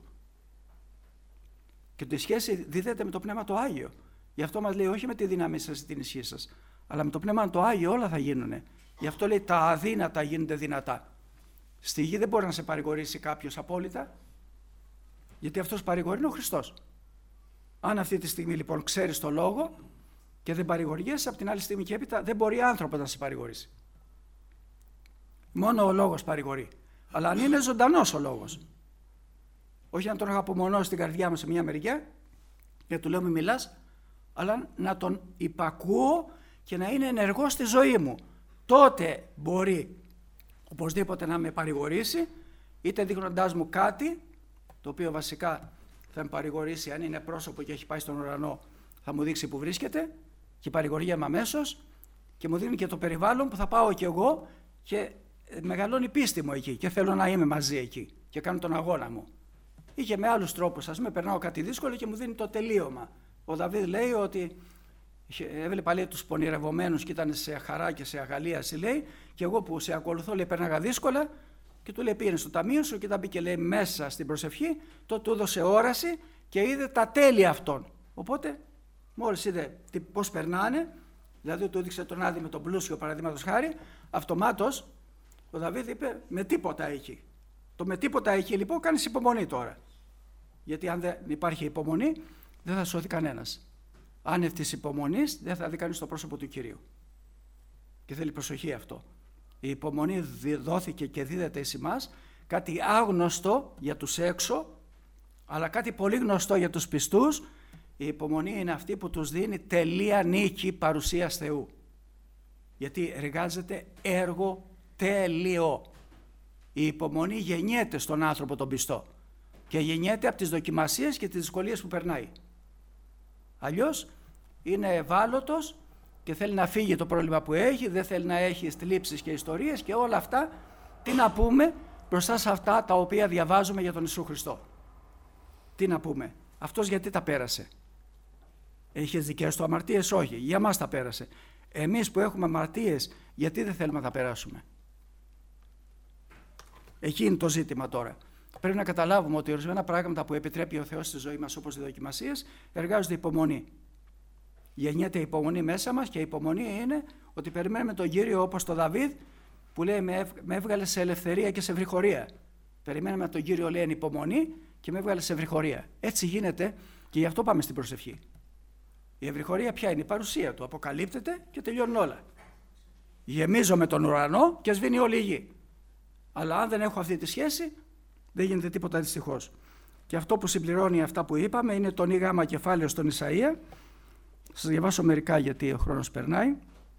Και τη σχέση δίδεται με το Πνεύμα το Άγιο. Γι' αυτό μας λέει όχι με τη δύναμη σας ή την ισχύ σας, αλλά με το Πνεύμα το Άγιο όλα θα γίνουνε. Γι' αυτό λέει τα αδύνατα γίνονται δυνατά. Στη γη δεν μπορεί να σε παρηγορήσει κάποιος απόλυτα, γιατί αυτός παρηγορεί είναι ο Χριστός. Αν αυτή τη στιγμή λοιπόν ξέρεις το λόγο και δεν παρηγοριέσαι, από την άλλη στιγμή και έπειτα δεν μπορεί άνθρωπος να σε παρηγορήσει. Μόνο ο λόγος παρηγορεί. Αλλά αν είναι ζωντανός ο λόγος, όχι να τον έχω απομονώσει στην καρδιά μου σε μια μεριά και του λέω μη μιλάς, αλλά να τον υπακούω και να είναι ενεργός στη ζωή μου. Τότε μπορεί οπωσδήποτε να με παρηγορήσει, είτε δείχνοντάς μου κάτι, το οποίο βασικά θα με παρηγορήσει αν είναι πρόσωπο και έχει πάει στον ουρανό, θα μου δείξει που βρίσκεται και παρηγοριέμαι αμέσως και μου δίνει και το περιβάλλον που θα πάω κι εγώ και μεγαλώνει η πίστη μου εκεί και θέλω να είμαι μαζί εκεί και κάνω τον αγώνα μου. Ή και με άλλους τρόπους, ας πούμε, περνάω κάτι δύσκολο και μου δίνει το τελείωμα. Ο Δαβίδ λέει ότι έβλεπα, λέει, τους πονηρευομένους και ήταν σε χαρά και σε αγαλίαση, λέει, και εγώ που σε ακολουθώ, λέει, πέρναγα δύσκολα και του λέει πήγαινε στο ταμείο σου και τα μπήκε, λέει, μέσα στην προσευχή, τότε του έδωσε όραση και είδε τα τέλη αυτών. Οπότε μόλις είδε πώς περνάνε, δηλαδή του έδειξε τον Άδη με τον πλούσιο παραδείγματος χάρη, αυτομάτως ο Δαβίδ είπε με τίποτα εκεί. Το με τίποτα εκεί λοιπόν κάνεις υπομονή τώρα. Γιατί αν δεν υπάρχει υπομονή, δεν θα σωθεί κανένας. Άνευ της υπομονής δεν θα δει κανείς το πρόσωπο του Κυρίου. Και θέλει προσοχή αυτό. Η υπομονή δόθηκε και δίδεται εις εμάς, κάτι άγνωστο για τους έξω, αλλά κάτι πολύ γνωστό για τους πιστούς. Η υπομονή είναι αυτή που τους δίνει τελεία νίκη παρουσίας Θεού. Γιατί εργάζεται έργο τέλειο. Η υπομονή γεννιέται στον άνθρωπο τον πιστό και γεννιέται από τις δοκιμασίες και τις δυσκολίες που περνάει. Αλλιώς είναι ευάλωτος και θέλει να φύγει το πρόβλημα που έχει, δεν θέλει να έχει θλίψεις και ιστορίες και όλα αυτά, τι να πούμε μπροστά σε αυτά τα οποία διαβάζουμε για τον Ιησού Χριστό. Τι να πούμε, αυτός γιατί τα πέρασε? Είχε δικές του αμαρτίες? Όχι, για μας τα πέρασε. Εμείς που έχουμε αμαρτίες, γιατί δεν θέλουμε να τα περάσουμε? Εκεί είναι το ζήτημα τώρα. Πρέπει να καταλάβουμε ότι ορισμένα πράγματα που επιτρέπει ο Θεός στη ζωή μας, όπως οι δοκιμασίες, εργάζονται υπομονή. Γεννιέται η υπομονή μέσα μας και η υπομονή είναι ότι περιμένουμε τον Κύριο, όπως το Δαβίδ που λέει με έβγαλε σε ελευθερία και σε ευρυχωρία. Περιμένουμε τον Κύριο, λέει, εν υπομονή και με έβγαλε σε ευρυχωρία. Έτσι γίνεται και γι' αυτό πάμε στην προσευχή. Η ευρυχωρία ποια είναι? Η παρουσία του. Αποκαλύπτεται και τελειώνουν όλα. Γεμίζω με τον ουρανό και σβήνει όλη η γη. Αλλά αν δεν έχω αυτή τη σχέση, δεν γίνεται τίποτα, δυστυχώς. Και αυτό που συμπληρώνει αυτά που είπαμε είναι το ΙΓ κεφάλαιο στον Ισαΐα. Σας διαβάσω μερικά γιατί ο χρόνος περνάει.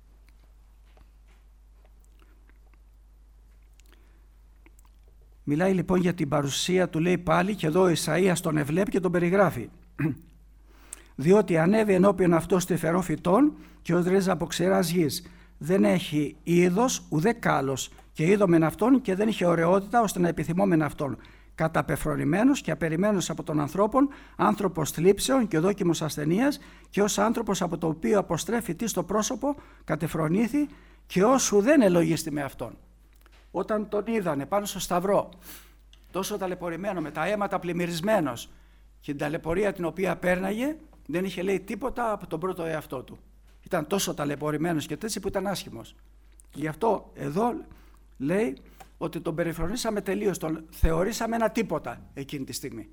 Μιλάει λοιπόν για την παρουσία του, λέει πάλι, και εδώ ο Ισαΐας τον ευλέπει και τον περιγράφει. Διότι ανέβη ενώπιον αυτός τυφερό φυτών και ως ρίζα από ξεράς γης. Δεν έχει είδος ουδέ κάλος και είδομεν αυτόν και δεν είχε ωραιότητα ώστε να επιθυμόμεν αυτόν. Καταπεφρονημένος και απεριμένος από τον ανθρώπων, άνθρωπος θλίψεων και δόκιμος ασθενείας και ως άνθρωπος από το οποίο αποστρέφει τι στο πρόσωπο, κατεφρονήθη και όσου δεν ελογίστη με αυτόν. Όταν τον είδανε πάνω στο σταυρό, τόσο ταλαιπωρημένο, με τα αίματα πλημμυρισμένος και την ταλαιπωρία την οποία πέρναγε, δεν είχε, λέει, τίποτα από τον πρώτο εαυτό του. Ήταν τόσο ταλαιπωρημένος και έτσι που ήταν άσχημος. Και γι' αυτό εδώ λέει ότι τον περιφρονήσαμε τελείως, τον θεωρήσαμε ένα τίποτα εκείνη τη στιγμή.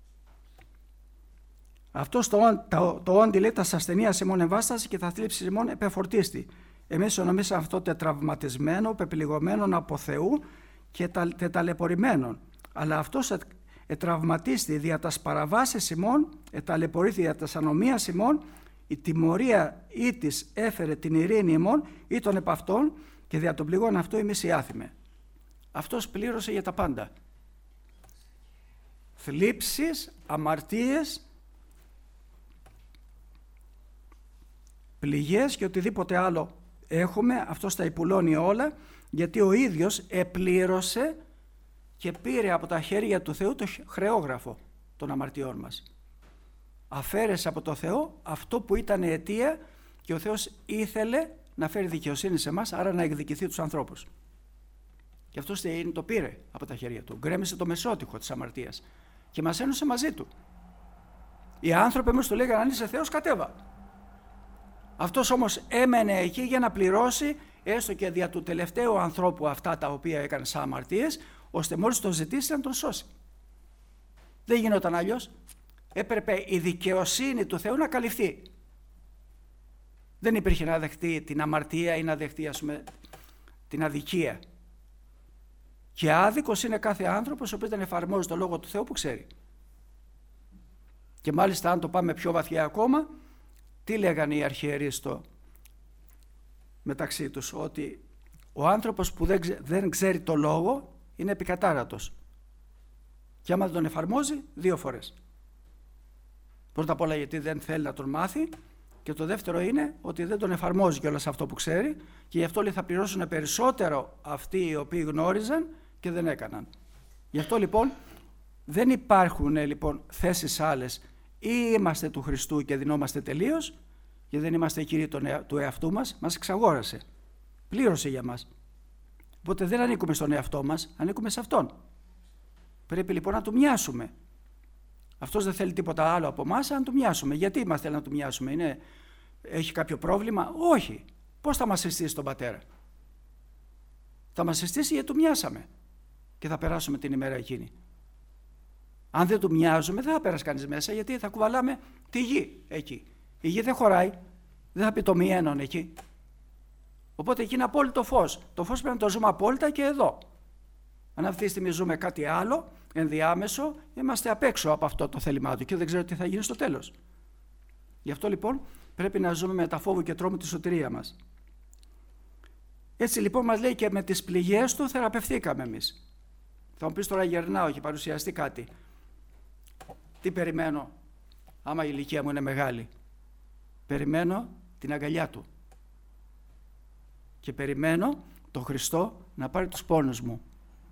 Αυτός το όντι, λέει, τα ασθενείας ημών εμβάσταση και τα θλίψης ημών επεφορτίστη. Εμείς ονομήσαμε αυτό τετραυματισμένο, πεπληγωμένον από Θεού και ταλαιπωρημένον. Αλλά αυτός ετραυματίστη δια τας παραβάσεις ημών, εταλαιπωρήθη δια τας ανομίας ημών, η τιμωρία ή της έφερε την ειρήνη ημών ή των επ' αυτών και δια των πληγών αυτό εμείς οι άθιμε. Αυτός πλήρωσε για τα πάντα. Θλίψεις, αμαρτίες, πληγές και οτιδήποτε άλλο έχουμε, αυτός τα υπουλώνει όλα, γιατί ο ίδιος επλήρωσε και πήρε από τα χέρια του Θεού το χρεόγραφο των αμαρτιών μας. Αφαίρεσε από το Θεό αυτό που ήταν αιτία και ο Θεός ήθελε να φέρει δικαιοσύνη σε εμάς, άρα να εκδικηθεί τους ανθρώπους. Και αυτός το πήρε από τα χέρια του, γκρέμισε το μεσότυχο της αμαρτίας και μας ένωσε μαζί του. Οι άνθρωποι εμείς του λέγανε, αν είσαι Θεός κατέβα. Αυτός όμως έμενε εκεί για να πληρώσει έστω και δια του τελευταίου ανθρώπου αυτά τα οποία έκανε σαν αμαρτίες, ώστε μόλις το ζητήσει να τον σώσει. Δεν γινόταν αλλιώς. Έπρεπε η δικαιοσύνη του Θεού να καλυφθεί. Δεν υπήρχε να δεχτεί την αμαρτία ή να δεχτεί, ας πούμε, την αδικία. Και άδικος είναι κάθε άνθρωπος ο οποίος δεν εφαρμόζει το λόγο του Θεού που ξέρει. Και μάλιστα αν το πάμε πιο βαθιά ακόμα, τι λέγανε οι αρχιερείς μεταξύ τους? Ότι ο άνθρωπος που δεν ξέρει το λόγο είναι επικατάρατος. Και άμα δεν τον εφαρμόζει, 2 φορές. Πρώτα απ' όλα γιατί δεν θέλει να τον μάθει και το δεύτερο είναι ότι δεν τον εφαρμόζει κιόλας αυτό που ξέρει και γι' αυτό, λέει, θα πληρώσουν περισσότερο αυτοί οι οποίοι γνώριζαν και δεν έκαναν. Γι' αυτό λοιπόν δεν υπάρχουν, λοιπόν, θέσεις άλλες. Ή είμαστε του Χριστού και δινόμαστε τελείως και δεν είμαστε κύριοι του εαυτού μας, μας εξαγόρασε, πλήρωσε για μας. Οπότε δεν ανήκουμε στον εαυτό μας, ανήκουμε σε Αυτόν. Πρέπει λοιπόν να Του μοιάσουμε. Αυτός δεν θέλει τίποτα άλλο από εμάς, να Του μοιάσουμε. Γιατί μας θέλει να Του μοιάσουμε? Έχει κάποιο πρόβλημα? Όχι. Πώς θα μας συστήσει τον Πατέρα? Θα μας συστήσει γιατί Του μοιάσαμε και θα περάσουμε την ημέρα εκείνη. Αν δεν του μοιάζουμε, δεν θα πέρασε κανείς μέσα, γιατί θα κουβαλάμε τη γη εκεί. Η γη δεν χωράει, δεν θα πει το μιένον εκεί. Οπότε εκεί είναι απόλυτο φως. Το φως πρέπει να το ζούμε απόλυτα και εδώ. Αν αυτή τη στιγμή ζούμε κάτι άλλο, ενδιάμεσο, είμαστε απ' έξω από αυτό το θέλημά του και δεν ξέρω τι θα γίνει στο τέλος. Γι' αυτό λοιπόν πρέπει να ζούμε με τα φόβου και τρόμου τη σωτηρία μας. Έτσι λοιπόν μας λέει και με τις πληγές του θεραπευθήκαμε εμείς. Θα μου πεις τώρα γερνάω, έχει παρουσιαστεί κάτι. Τι περιμένω, άμα η ηλικία μου είναι μεγάλη? Περιμένω την αγκαλιά του. Και περιμένω τον Χριστό να πάρει τους πόνους μου.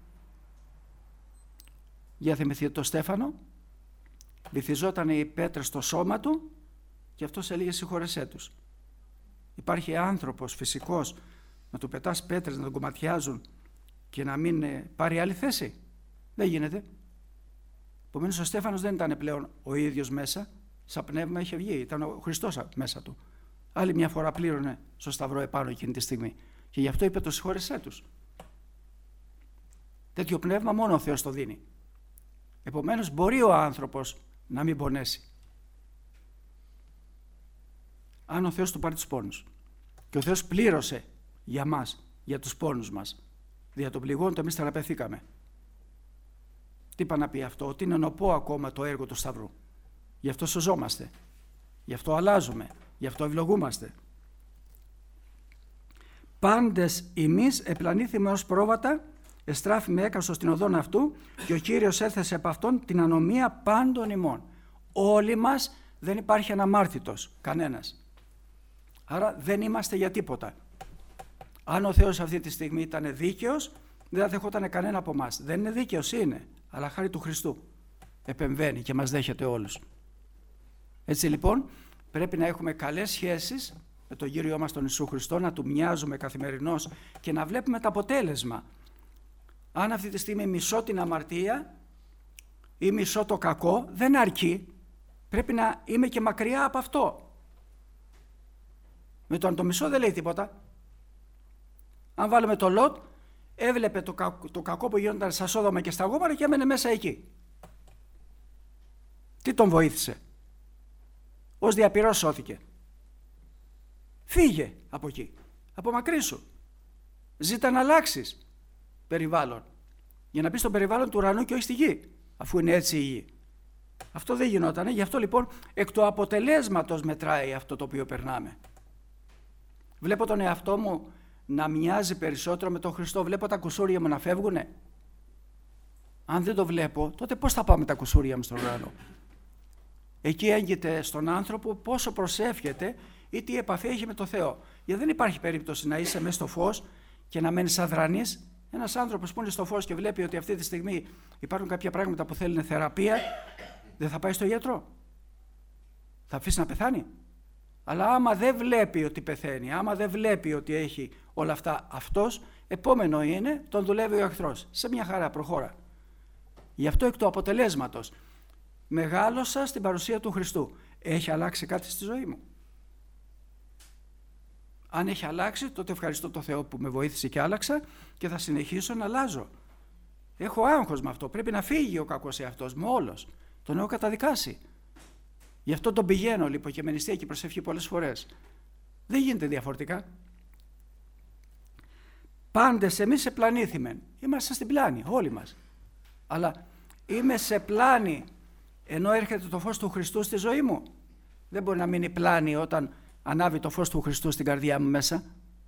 Για θυμηθείτε το Στέφανο, βυθιζόταν οι πέτρες στο σώμα του και αυτός έλεγε συγχώρεσέ τους. Υπάρχει άνθρωπος φυσικός να του πετάς πέτρες, να τον κομματιάζουν και να μην πάρει άλλη θέση? Δεν γίνεται. Επομένως ο Στέφανος δεν ήταν πλέον ο ίδιος μέσα, σαν πνεύμα είχε βγει, ήταν ο Χριστός μέσα του. Άλλη μια φορά πλήρωνε στο σταυρό επάνω εκείνη τη στιγμή και γι' αυτό είπε το συγχώρεσέ τους. Τέτοιο πνεύμα μόνο ο Θεός το δίνει. Επομένως μπορεί ο άνθρωπος να μην πονέσει, αν ο Θεός του πάρει τους πόνους. Και ο Θεός πλήρωσε για μας, για τους πόνους μας. Δια των πληγών του εμείς θεραπευθήκαμε. Τι είπα να πει αυτό? Ότι είναι νοπό ακόμα το έργο του Σταυρού. Γι' αυτό σωζόμαστε, γι' αυτό αλλάζουμε, γι' αυτό ευλογούμαστε. Πάντες ημείς επλανήθημε ως πρόβατα, εστράφημε έκαστος στην οδόν αυτού και ο Κύριος έθεσε από αυτόν την ανομία πάντων ημών. Όλοι μας, δεν υπάρχει αναμάρτητος, κανένας. Άρα δεν είμαστε για τίποτα. Αν ο Θεός αυτή τη στιγμή ήταν δίκαιος, δεν θα δεχόταν κανένα από εμάς. Δεν είναι δίκαιος, είναι, αλλά χάρη του Χριστού επεμβαίνει και μας δέχεται όλους. Έτσι λοιπόν πρέπει να έχουμε καλές σχέσεις με τον Κύριό μας τον Ιησού Χριστό, να του μοιάζουμε καθημερινώς και να βλέπουμε το αποτέλεσμα. Αν αυτή τη στιγμή μισώ την αμαρτία ή μισώ το κακό, δεν αρκεί. Πρέπει να είμαι και μακριά από αυτό. Με το αν το μισώ δεν λέει τίποτα. Αν βάλουμε το Λότ, έβλεπε το κακό που γίνονταν στα Σόδομα και στα Γόμορα και έμενε μέσα εκεί. Τι τον βοήθησε? Ως διαπυρός σώθηκε. Φύγε από εκεί, απομακρύσου. Ζήτα να αλλάξεις περιβάλλον, για να μπει στο περιβάλλον του ουρανού και όχι στη γη, αφού είναι έτσι η γη. Αυτό δεν γινότανε, γι' αυτό λοιπόν εκ του αποτελέσματος μετράει αυτό το οποίο περνάμε. Βλέπω τον εαυτό μου να μοιάζει περισσότερο με τον Χριστό, βλέπω τα κουσούρια μου να φεύγουνε. Αν δεν το βλέπω, τότε πώς θα πάμε τα κουσούρια μου στον ουρανό? Εκεί έγκυται στον άνθρωπο πόσο προσεύχεται ή τι επαφή έχει με το Θεό. Γιατί δεν υπάρχει περίπτωση να είσαι μέσα στο φως και να μένεις αδρανής. Ένας άνθρωπος που είναι στο φως και βλέπει ότι αυτή τη στιγμή υπάρχουν κάποια πράγματα που θέλουν θεραπεία, δεν θα πάει στο γιατρό? Θα αφήσει να πεθάνει? Αλλά άμα δεν βλέπει ότι πεθαίνει, άμα δεν βλέπει ότι έχει όλα αυτά αυτός, επόμενο είναι, τον δουλεύει ο εχθρός. Σε μια χαρά προχώρα. Γι' αυτό εκ του αποτελέσματος μεγάλωσα στην παρουσία του Χριστού. Έχει αλλάξει κάτι στη ζωή μου? Αν έχει αλλάξει, τότε ευχαριστώ τον Θεό που με βοήθησε και άλλαξα και θα συνεχίσω να αλλάζω. Έχω άγχος με αυτό. Πρέπει να φύγει ο κακός εαυτός μου όλος. Τον έχω καταδικάσει. Γι' αυτό τον πηγαίνω λοιπόν και με νηστεία και προσευχή πολλές φορές. Δεν γίνεται διαφορετικά. Πάντες εμείς σε πλανήθημεν. Είμαστε στην πλάνη, όλοι μας. Αλλά είμαι σε πλάνη ενώ έρχεται το φως του Χριστού στη ζωή μου. Δεν μπορεί να μείνει πλάνη όταν ανάβει το φως του Χριστού στην καρδιά μου μέσα.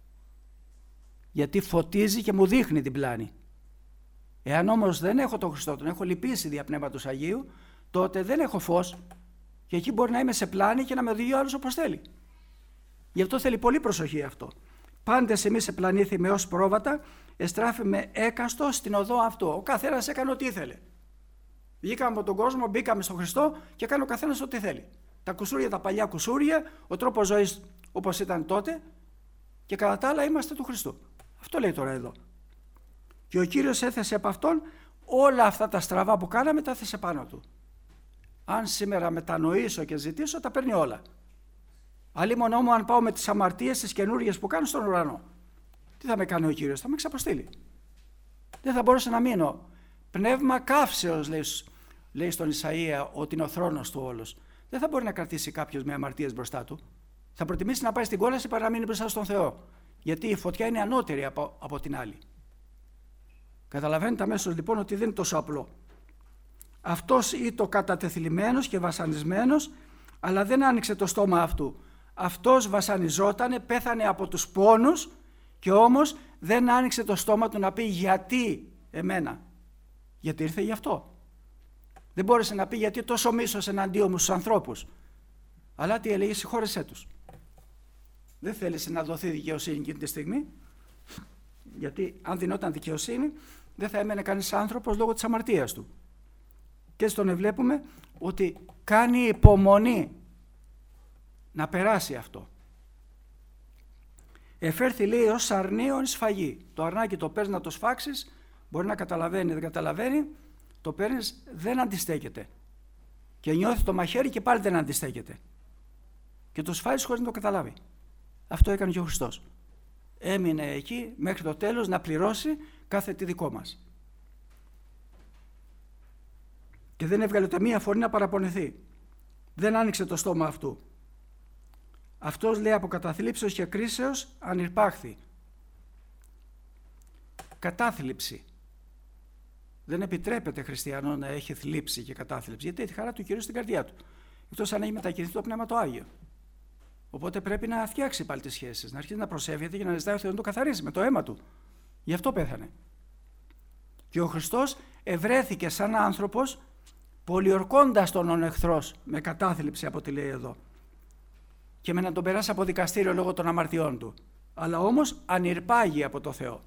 Γιατί φωτίζει και μου δείχνει την πλάνη. Εάν όμως δεν έχω τον Χριστό, τον έχω λυπήσει δια Πνεύματος Αγίου, τότε δεν έχω φως και εκεί μπορεί να είμαι σε πλάνη και να με οδηγεί ο άλλος όπως θέλει. Γι' αυτό θέλει πολύ προσοχή αυτό. Πάντες εμείς επλανήθημε ως πρόβατα, εστράφημε έκαστο στην οδό αυτό. Ο καθένας έκανε ό,τι ήθελε. Βγήκαμε από τον κόσμο, μπήκαμε στον Χριστό και έκανε ο καθένας ό,τι θέλει. Τα κουσούρια, τα παλιά κουσούρια, ο τρόπος ζωής όπως ήταν τότε και κατά τα άλλα είμαστε του Χριστού. Αυτό λέει τώρα εδώ. Και ο Κύριος έθεσε από αυτόν όλα αυτά τα στραβά που κάναμε, τα έθεσε πάνω του. Αν σήμερα μετανοήσω και ζητήσω, τα παίρνει όλα. Αλλήμον όμως αν πάω με τις αμαρτίες τις καινούργιες που κάνω στον ουρανό, τι θα με κάνει ο Κύριος? Θα με ξαποστείλει. Δεν θα μπορούσα να μείνω. Πνεύμα καύσεως, λέει λέει στον Ισαΐα ότι είναι ο θρόνος του όλος, δεν θα μπορεί να κρατήσει κάποιος με αμαρτίες μπροστά του. Θα προτιμήσει να πάει στην κόλαση παρά να μείνει μπροστά στον Θεό. Γιατί η φωτιά είναι ανώτερη από την άλλη. Καταλαβαίνετε αμέσως λοιπόν ότι δεν είναι τόσο απλό. Αυτός ήτο κατατεθλιμμένος και βασανισμένος, αλλά δεν άνοιξε το στόμα αυτού. Αυτός βασανιζότανε, πέθανε από τους πόνους και όμως δεν άνοιξε το στόμα του να πει γιατί εμένα. Γιατί ήρθε γι' αυτό. Δεν μπόρεσε να πει γιατί τόσο μίσος εναντίον μου στους ανθρώπους. Αλλά τι έλεγε, συγχώρεσέ τους. Δεν θέλησε να δοθεί δικαιοσύνη εκείνη τη στιγμή, γιατί αν δινόταν δικαιοσύνη δεν θα έμενε κανείς άνθρωπος λόγω της αμαρτίας του. Και στον βλέπουμε ότι κάνει υπομονή να περάσει αυτό. Εφέρθη λέει ως σαρνίον σφαγή. Το αρνάκι το παίρνεις να το σφάξεις, μπορεί να καταλαβαίνει, δεν καταλαβαίνει, το παίρνεις, δεν αντιστέκεται. Και νιώθει το μαχαίρι και πάλι δεν αντιστέκεται. Και το σφάζεις χωρίς να το καταλάβει. Αυτό έκανε και ο Χριστός. Έμεινε εκεί μέχρι το τέλος να πληρώσει κάθε τι δικό μας. Και δεν έβγαλε ούτε μία φωνή να παραπονεθεί. Δεν άνοιξε το στόμα αυτού. Αυτός λέει από καταθλίψεως και κρίσεως ανυπάρχθη. Κατάθλιψη. Δεν επιτρέπεται χριστιανό να έχει θλίψη και κατάθλιψη, γιατί έχει τη χαρά του Κυρίου στην καρδιά του. Εκτός αν έχει μετακινηθεί το Πνεύμα το Άγιο. Οπότε πρέπει να φτιάξει πάλι τις σχέσεις, να αρχίσει να προσεύχεται και να ζητάει ο Θεός να το καθαρίσει με το αίμα του. Γι' αυτό πέθανε. Και ο Χριστός ευρέθηκε σαν άνθρωπος, πολιορκώντας τον εχθρός με κατάθλιψη, από ό,τι λέει εδώ. Και με να τον περάσει από δικαστήριο λόγω των αμαρτιών του. Αλλά όμως ανηρπάγει από το Θεό.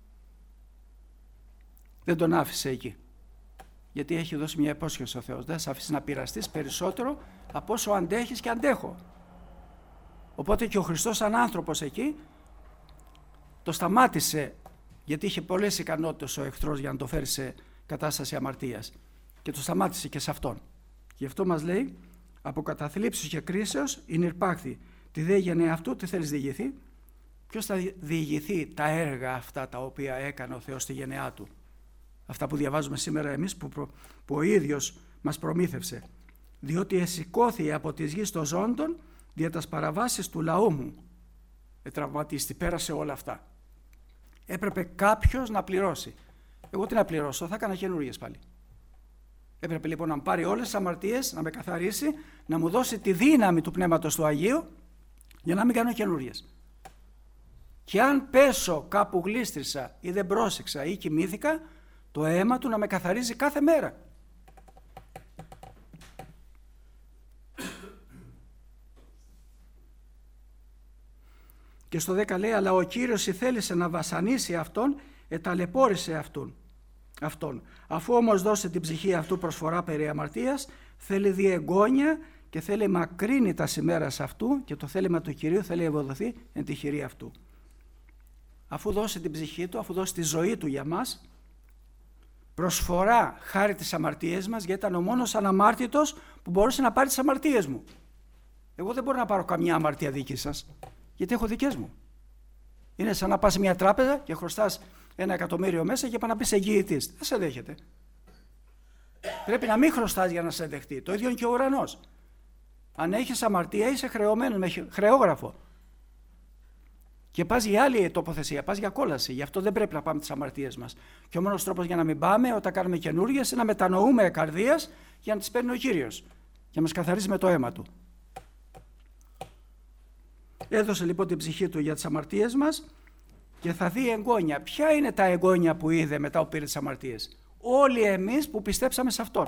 Δεν τον άφησε εκεί. Γιατί έχει δώσει μια υπόσχεση ο Θεός. Δεν σε αφήσει να πειραστείς περισσότερο από όσο αντέχεις και αντέχω. Οπότε και ο Χριστός σαν άνθρωπος εκεί το σταμάτησε, γιατί είχε πολλές ικανότητες ο εχθρός για να το φέρει σε κατάσταση αμαρτίας. Και το σταμάτησε και σε αυτόν. Γι' αυτό μας λέει, από καταθλίψεις και κρίσεως είναι υπάρκτη. Τη δε γενναία αυτού, τι θέλεις διηγηθεί. Ποιος θα διηγηθεί τα έργα αυτά τα οποία έκανε ο Θεός στη γενεά του. Αυτά που διαβάζουμε σήμερα εμείς που ο ίδιος μας προμήθευσε. Διότι εσηκώθη από τις γης των ζώντων δια τας παραβάσεις του λαού μου. Τραυματίστη, πέρασε όλα αυτά. Έπρεπε κάποιος να πληρώσει. Εγώ τι να πληρώσω, θα έκανα καινούριες πάλι. Έπρεπε λοιπόν να πάρει όλες τις αμαρτίες, να με καθαρίσει, να μου δώσει τη δύναμη του Πνεύματος του Αγίου για να μην κάνω καινούριες. Και αν πέσω κάπου γλίστρισα ή δεν πρόσεξα ή κοιμήθηκα, το αίμα του να με καθαρίζει κάθε μέρα. Και στο 10 λέει, αλλά ο Κύριος ηθέλησε να βασανίσει αυτόν, εταλαιπώρησε αυτόν. Αφού όμως δώσει την ψυχή αυτού προσφορά περί αμαρτίας, θέλει διεγγόνια και θέλει μακρύνει τα σημέρας αυτού και το θέλημα του Κυρίου θέλει ευοδοθεί εν τη χειρή αυτού. Αφού δώσει την ψυχή του, αφού δώσει τη ζωή του για μας, προσφορά χάρη τις αμαρτίες μας, γιατί ήταν ο μόνος αναμάρτητος που μπορούσε να πάρει τις αμαρτίες μου. Εγώ δεν μπορώ να πάρω καμιά αμαρτία δική σας, γιατί έχω δικές μου. Είναι σαν να πας σε μια τράπεζα και χρωστάς 1 εκατομμύριο μέσα και πάει να πεις εγγυητής. Δεν σε δέχεται. Πρέπει να μην χρωστάς για να σε δεχτεί. Το ίδιο είναι και ο ουρανός. Αν έχεις αμαρτία είσαι χρεωμένος με χρεόγραφο. Και πας για άλλη τοποθεσία, πας για κόλαση. Γι' αυτό δεν πρέπει να πάμε τις αμαρτίες μας. Και ο μόνος τρόπος για να μην πάμε όταν κάνουμε καινούργιες είναι να μετανοούμε καρδίας για να τις παίρνει ο Κύριος. Για να μας καθαρίζει με το αίμα του. Έδωσε λοιπόν την ψυχή του για τις αμαρτίες μας και θα δει εγγόνια. Ποια είναι τα εγγόνια που είδε μετά που πήρε τις αμαρτίες? Όλοι εμείς που πιστέψαμε σε Αυτόν.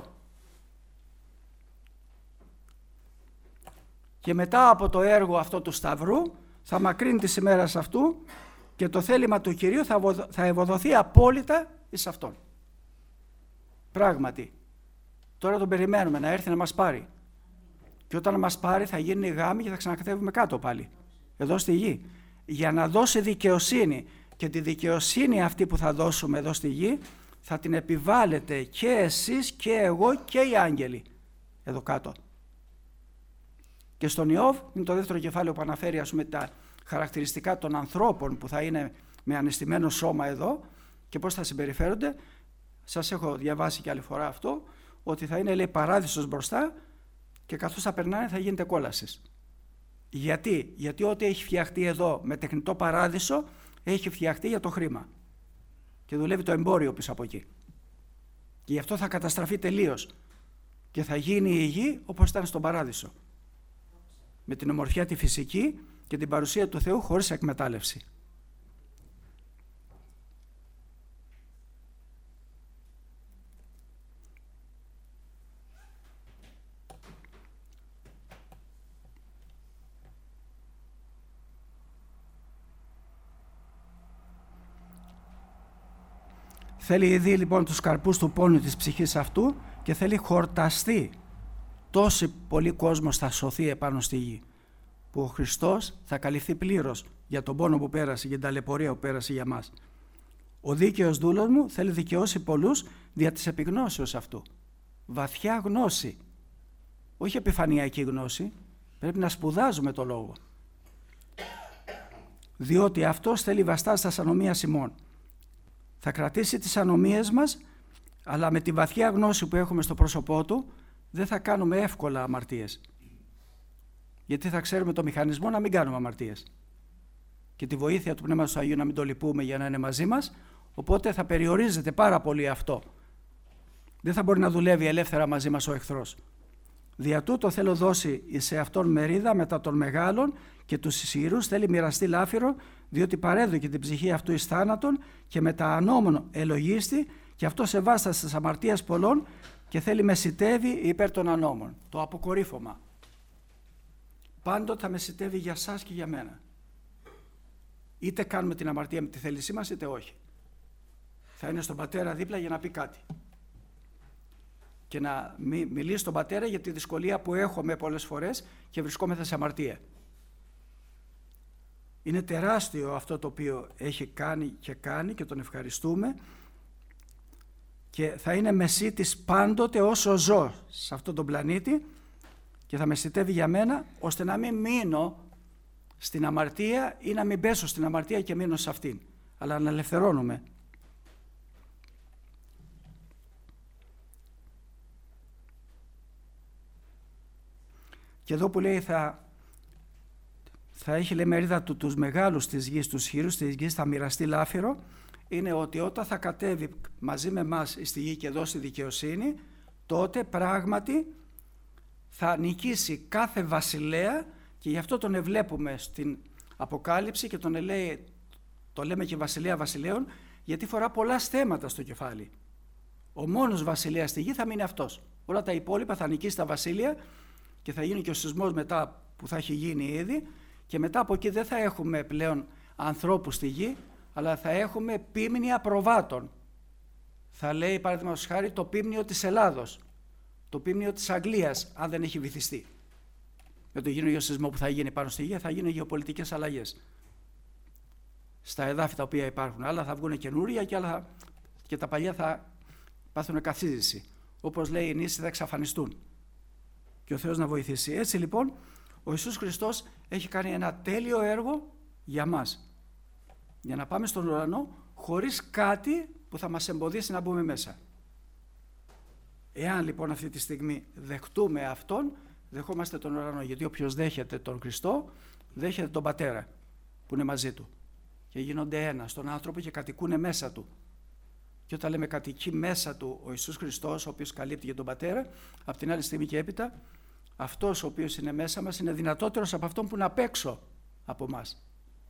Και μετά από το έργο αυτό του Σταυρού θα μακρύνει τις ημέρες αυτού και το θέλημα του Κυρίου θα ευοδοθεί απόλυτα εις Αυτόν. Πράγματι, τώρα τον περιμένουμε να έρθει να μας πάρει. Και όταν μας πάρει θα γίνει γάμοι και θα ξανακατεύουμε κάτω πάλι, εδώ στη γη. Για να δώσει δικαιοσύνη, και τη δικαιοσύνη αυτή που θα δώσουμε εδώ στη γη θα την επιβάλλετε και εσείς και εγώ και οι άγγελοι εδώ κάτω. Και στον Ιώβ είναι το δεύτερο κεφάλαιο που αναφέρει τα χαρακτηριστικά των ανθρώπων που θα είναι με αναισθημένο σώμα εδώ και πώς θα συμπεριφέρονται. Σας έχω διαβάσει και άλλη φορά αυτό, ότι θα είναι, λέει, παράδεισος μπροστά και καθώς θα περνάνε θα γίνεται κόλασης. Γιατί ό,τι έχει φτιαχτεί εδώ με τεχνητό παράδεισο έχει φτιαχτεί για το χρήμα και δουλεύει το εμπόριο πίσω από εκεί. Και γι' αυτό θα καταστραφεί τελείως και θα γίνει η γη όπως ήταν στον παράδεισο, με την ομορφιά τη φυσική και την παρουσία του Θεού χωρίς εκμετάλλευση. Θέλει ήδη λοιπόν τους καρπούς του πόνου της ψυχής αυτού και θέλει χορταστεί. Τόσοι πολλοί κόσμος θα σωθεί επάνω στη γη, που ο Χριστός θα καλυφθεί πλήρως για τον πόνο που πέρασε, για την ταλαιπωρία που πέρασε για μας. Ο δίκαιος δούλος μου θέλει δικαιώσει πολλούς δια της επιγνώσεως αυτού. Βαθιά γνώση, όχι επιφανειακή γνώση, πρέπει να σπουδάζουμε το λόγο. Διότι αυτός θέλει βαστάς ανομίας ημών. Θα κρατήσει τις ανομίες μας, αλλά με τη βαθιά γνώση που έχουμε στο πρόσωπό του δεν θα κάνουμε εύκολα αμαρτίες. Γιατί θα ξέρουμε το μηχανισμό να μην κάνουμε αμαρτίες. Και τη βοήθεια του Πνεύματος του Αγίου να μην το λυπούμε για να είναι μαζί μας, οπότε θα περιορίζεται πάρα πολύ αυτό. Δεν θα μπορεί να δουλεύει ελεύθερα μαζί μας ο εχθρός. Δια τούτο θέλω δώσει σε αυτόν μερίδα μετά των μεγάλων και τους ισχυρούς θέλει μοιραστεί λάφυρο, διότι παρέδωκε την ψυχή αυτού εις θάνατον και μετά ανώμων ελογίστη και αυτό σεβάστασε στις αμαρτίες πολλών και θέλει μεσιτεύει υπέρ των ανώμων. Το αποκορύφωμα. Πάντοτε θα μεσιτεύει για σας και για μένα. Είτε κάνουμε την αμαρτία με τη θέλησή μας είτε όχι. Θα είναι στον πατέρα δίπλα για να πει κάτι. Και να μιλήσει στον πατέρα για τη δυσκολία που έχουμε πολλές φορές και βρισκόμεθα σε αμαρτία. Είναι τεράστιο αυτό το οποίο έχει κάνει και τον ευχαριστούμε και θα είναι μεσίτης πάντοτε όσο ζω σε αυτόν τον πλανήτη και θα μεσιτεύει για μένα ώστε να μην μείνω στην αμαρτία ή να μην πέσω στην αμαρτία και μείνω σε αυτήν, αλλά να ελευθερώνομαι. Και εδώ που λέει θα έχει, λέει, μερίδα του τους μεγάλους της γης, τους ισχυρούς της γης, θα μοιραστεί λάφυρο, είναι ότι όταν θα κατέβει μαζί με εμάς στη γη και δώσει δικαιοσύνη, τότε πράγματι θα νικήσει κάθε βασιλέα και γι' αυτό τον ευλέπουμε στην Αποκάλυψη και το λέμε και βασιλέα βασιλέων, γιατί φορά πολλά θέματα στο κεφάλι. Ο μόνος βασιλέας στη γη θα μείνει αυτός. Όλα τα υπόλοιπα θα νικήσει τα βασίλεια και θα γίνει και ο σεισμός μετά που θα έχει γίνει ήδη και μετά από εκεί δεν θα έχουμε πλέον ανθρώπους στη γη, αλλά θα έχουμε πίμνια προβάτων. Θα λέει παραδείγματος χάρη το πίμνιο της Ελλάδος, το πίμνιο της Αγγλίας, αν δεν έχει βυθιστεί. Με το γύρω σεισμό που θα γίνει πάνω στη γη θα γίνουν γεωπολιτικές αλλαγές στα εδάφη τα οποία υπάρχουν. Άλλα θα βγουν καινούρια και τα παλιά θα πάθουν καθίζηση. Όπως λέει, οι νήσοι θα εξαφανιστούν. Και ο Θεός να βοηθήσει. Έτσι λοιπόν, ο Ιησούς Χριστός έχει κάνει ένα τέλειο έργο για μας. Για να πάμε στον ουρανό χωρίς κάτι που θα μας εμποδίσει να μπούμε μέσα. Εάν λοιπόν αυτή τη στιγμή δεχτούμε Αυτόν, δεχόμαστε τον ουρανό. Γιατί όποιος δέχεται τον Χριστό, δέχεται τον Πατέρα που είναι μαζί του. Και γίνονται ένα στον άνθρωπο και κατοικούν μέσα του. Και όταν λέμε κατοικεί μέσα του ο Ιησούς Χριστός, ο οποίος καλύπτει για τον Πατέρα, από την άλλη στιγμή και έπειτα, αυτός ο οποίος είναι μέσα μας είναι δυνατότερος από αυτόν που είναι απ' έξω από μας.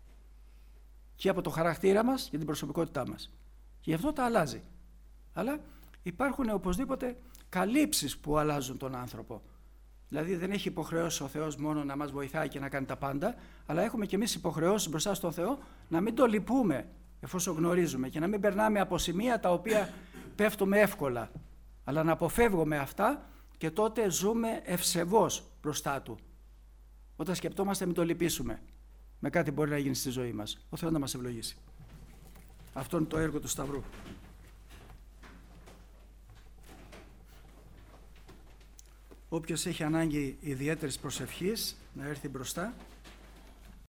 Και από το χαρακτήρα μας και την προσωπικότητά μας. Και γι' αυτό τα αλλάζει. Αλλά υπάρχουν οπωσδήποτε καλύψεις που αλλάζουν τον άνθρωπο. Δηλαδή δεν έχει υποχρεώσει ο Θεός μόνο να μας βοηθάει και να κάνει τα πάντα, αλλά έχουμε και εμείς υποχρεώσεις μπροστά στον Θεό να μην το λυπούμε εφόσον γνωρίζουμε και να μην περνάμε από σημεία τα οποία πέφτουμε εύκολα, αλλά να αποφεύγουμε αυτά και τότε ζούμε ευσεβώς μπροστά Του. Όταν σκεπτόμαστε μην το λυπήσουμε με κάτι μπορεί να γίνει στη ζωή μας. Ο Θεός να μας ευλογήσει. Αυτό είναι το έργο του Σταυρού. Όποιος έχει ανάγκη ιδιαίτερης προσευχής να έρθει μπροστά.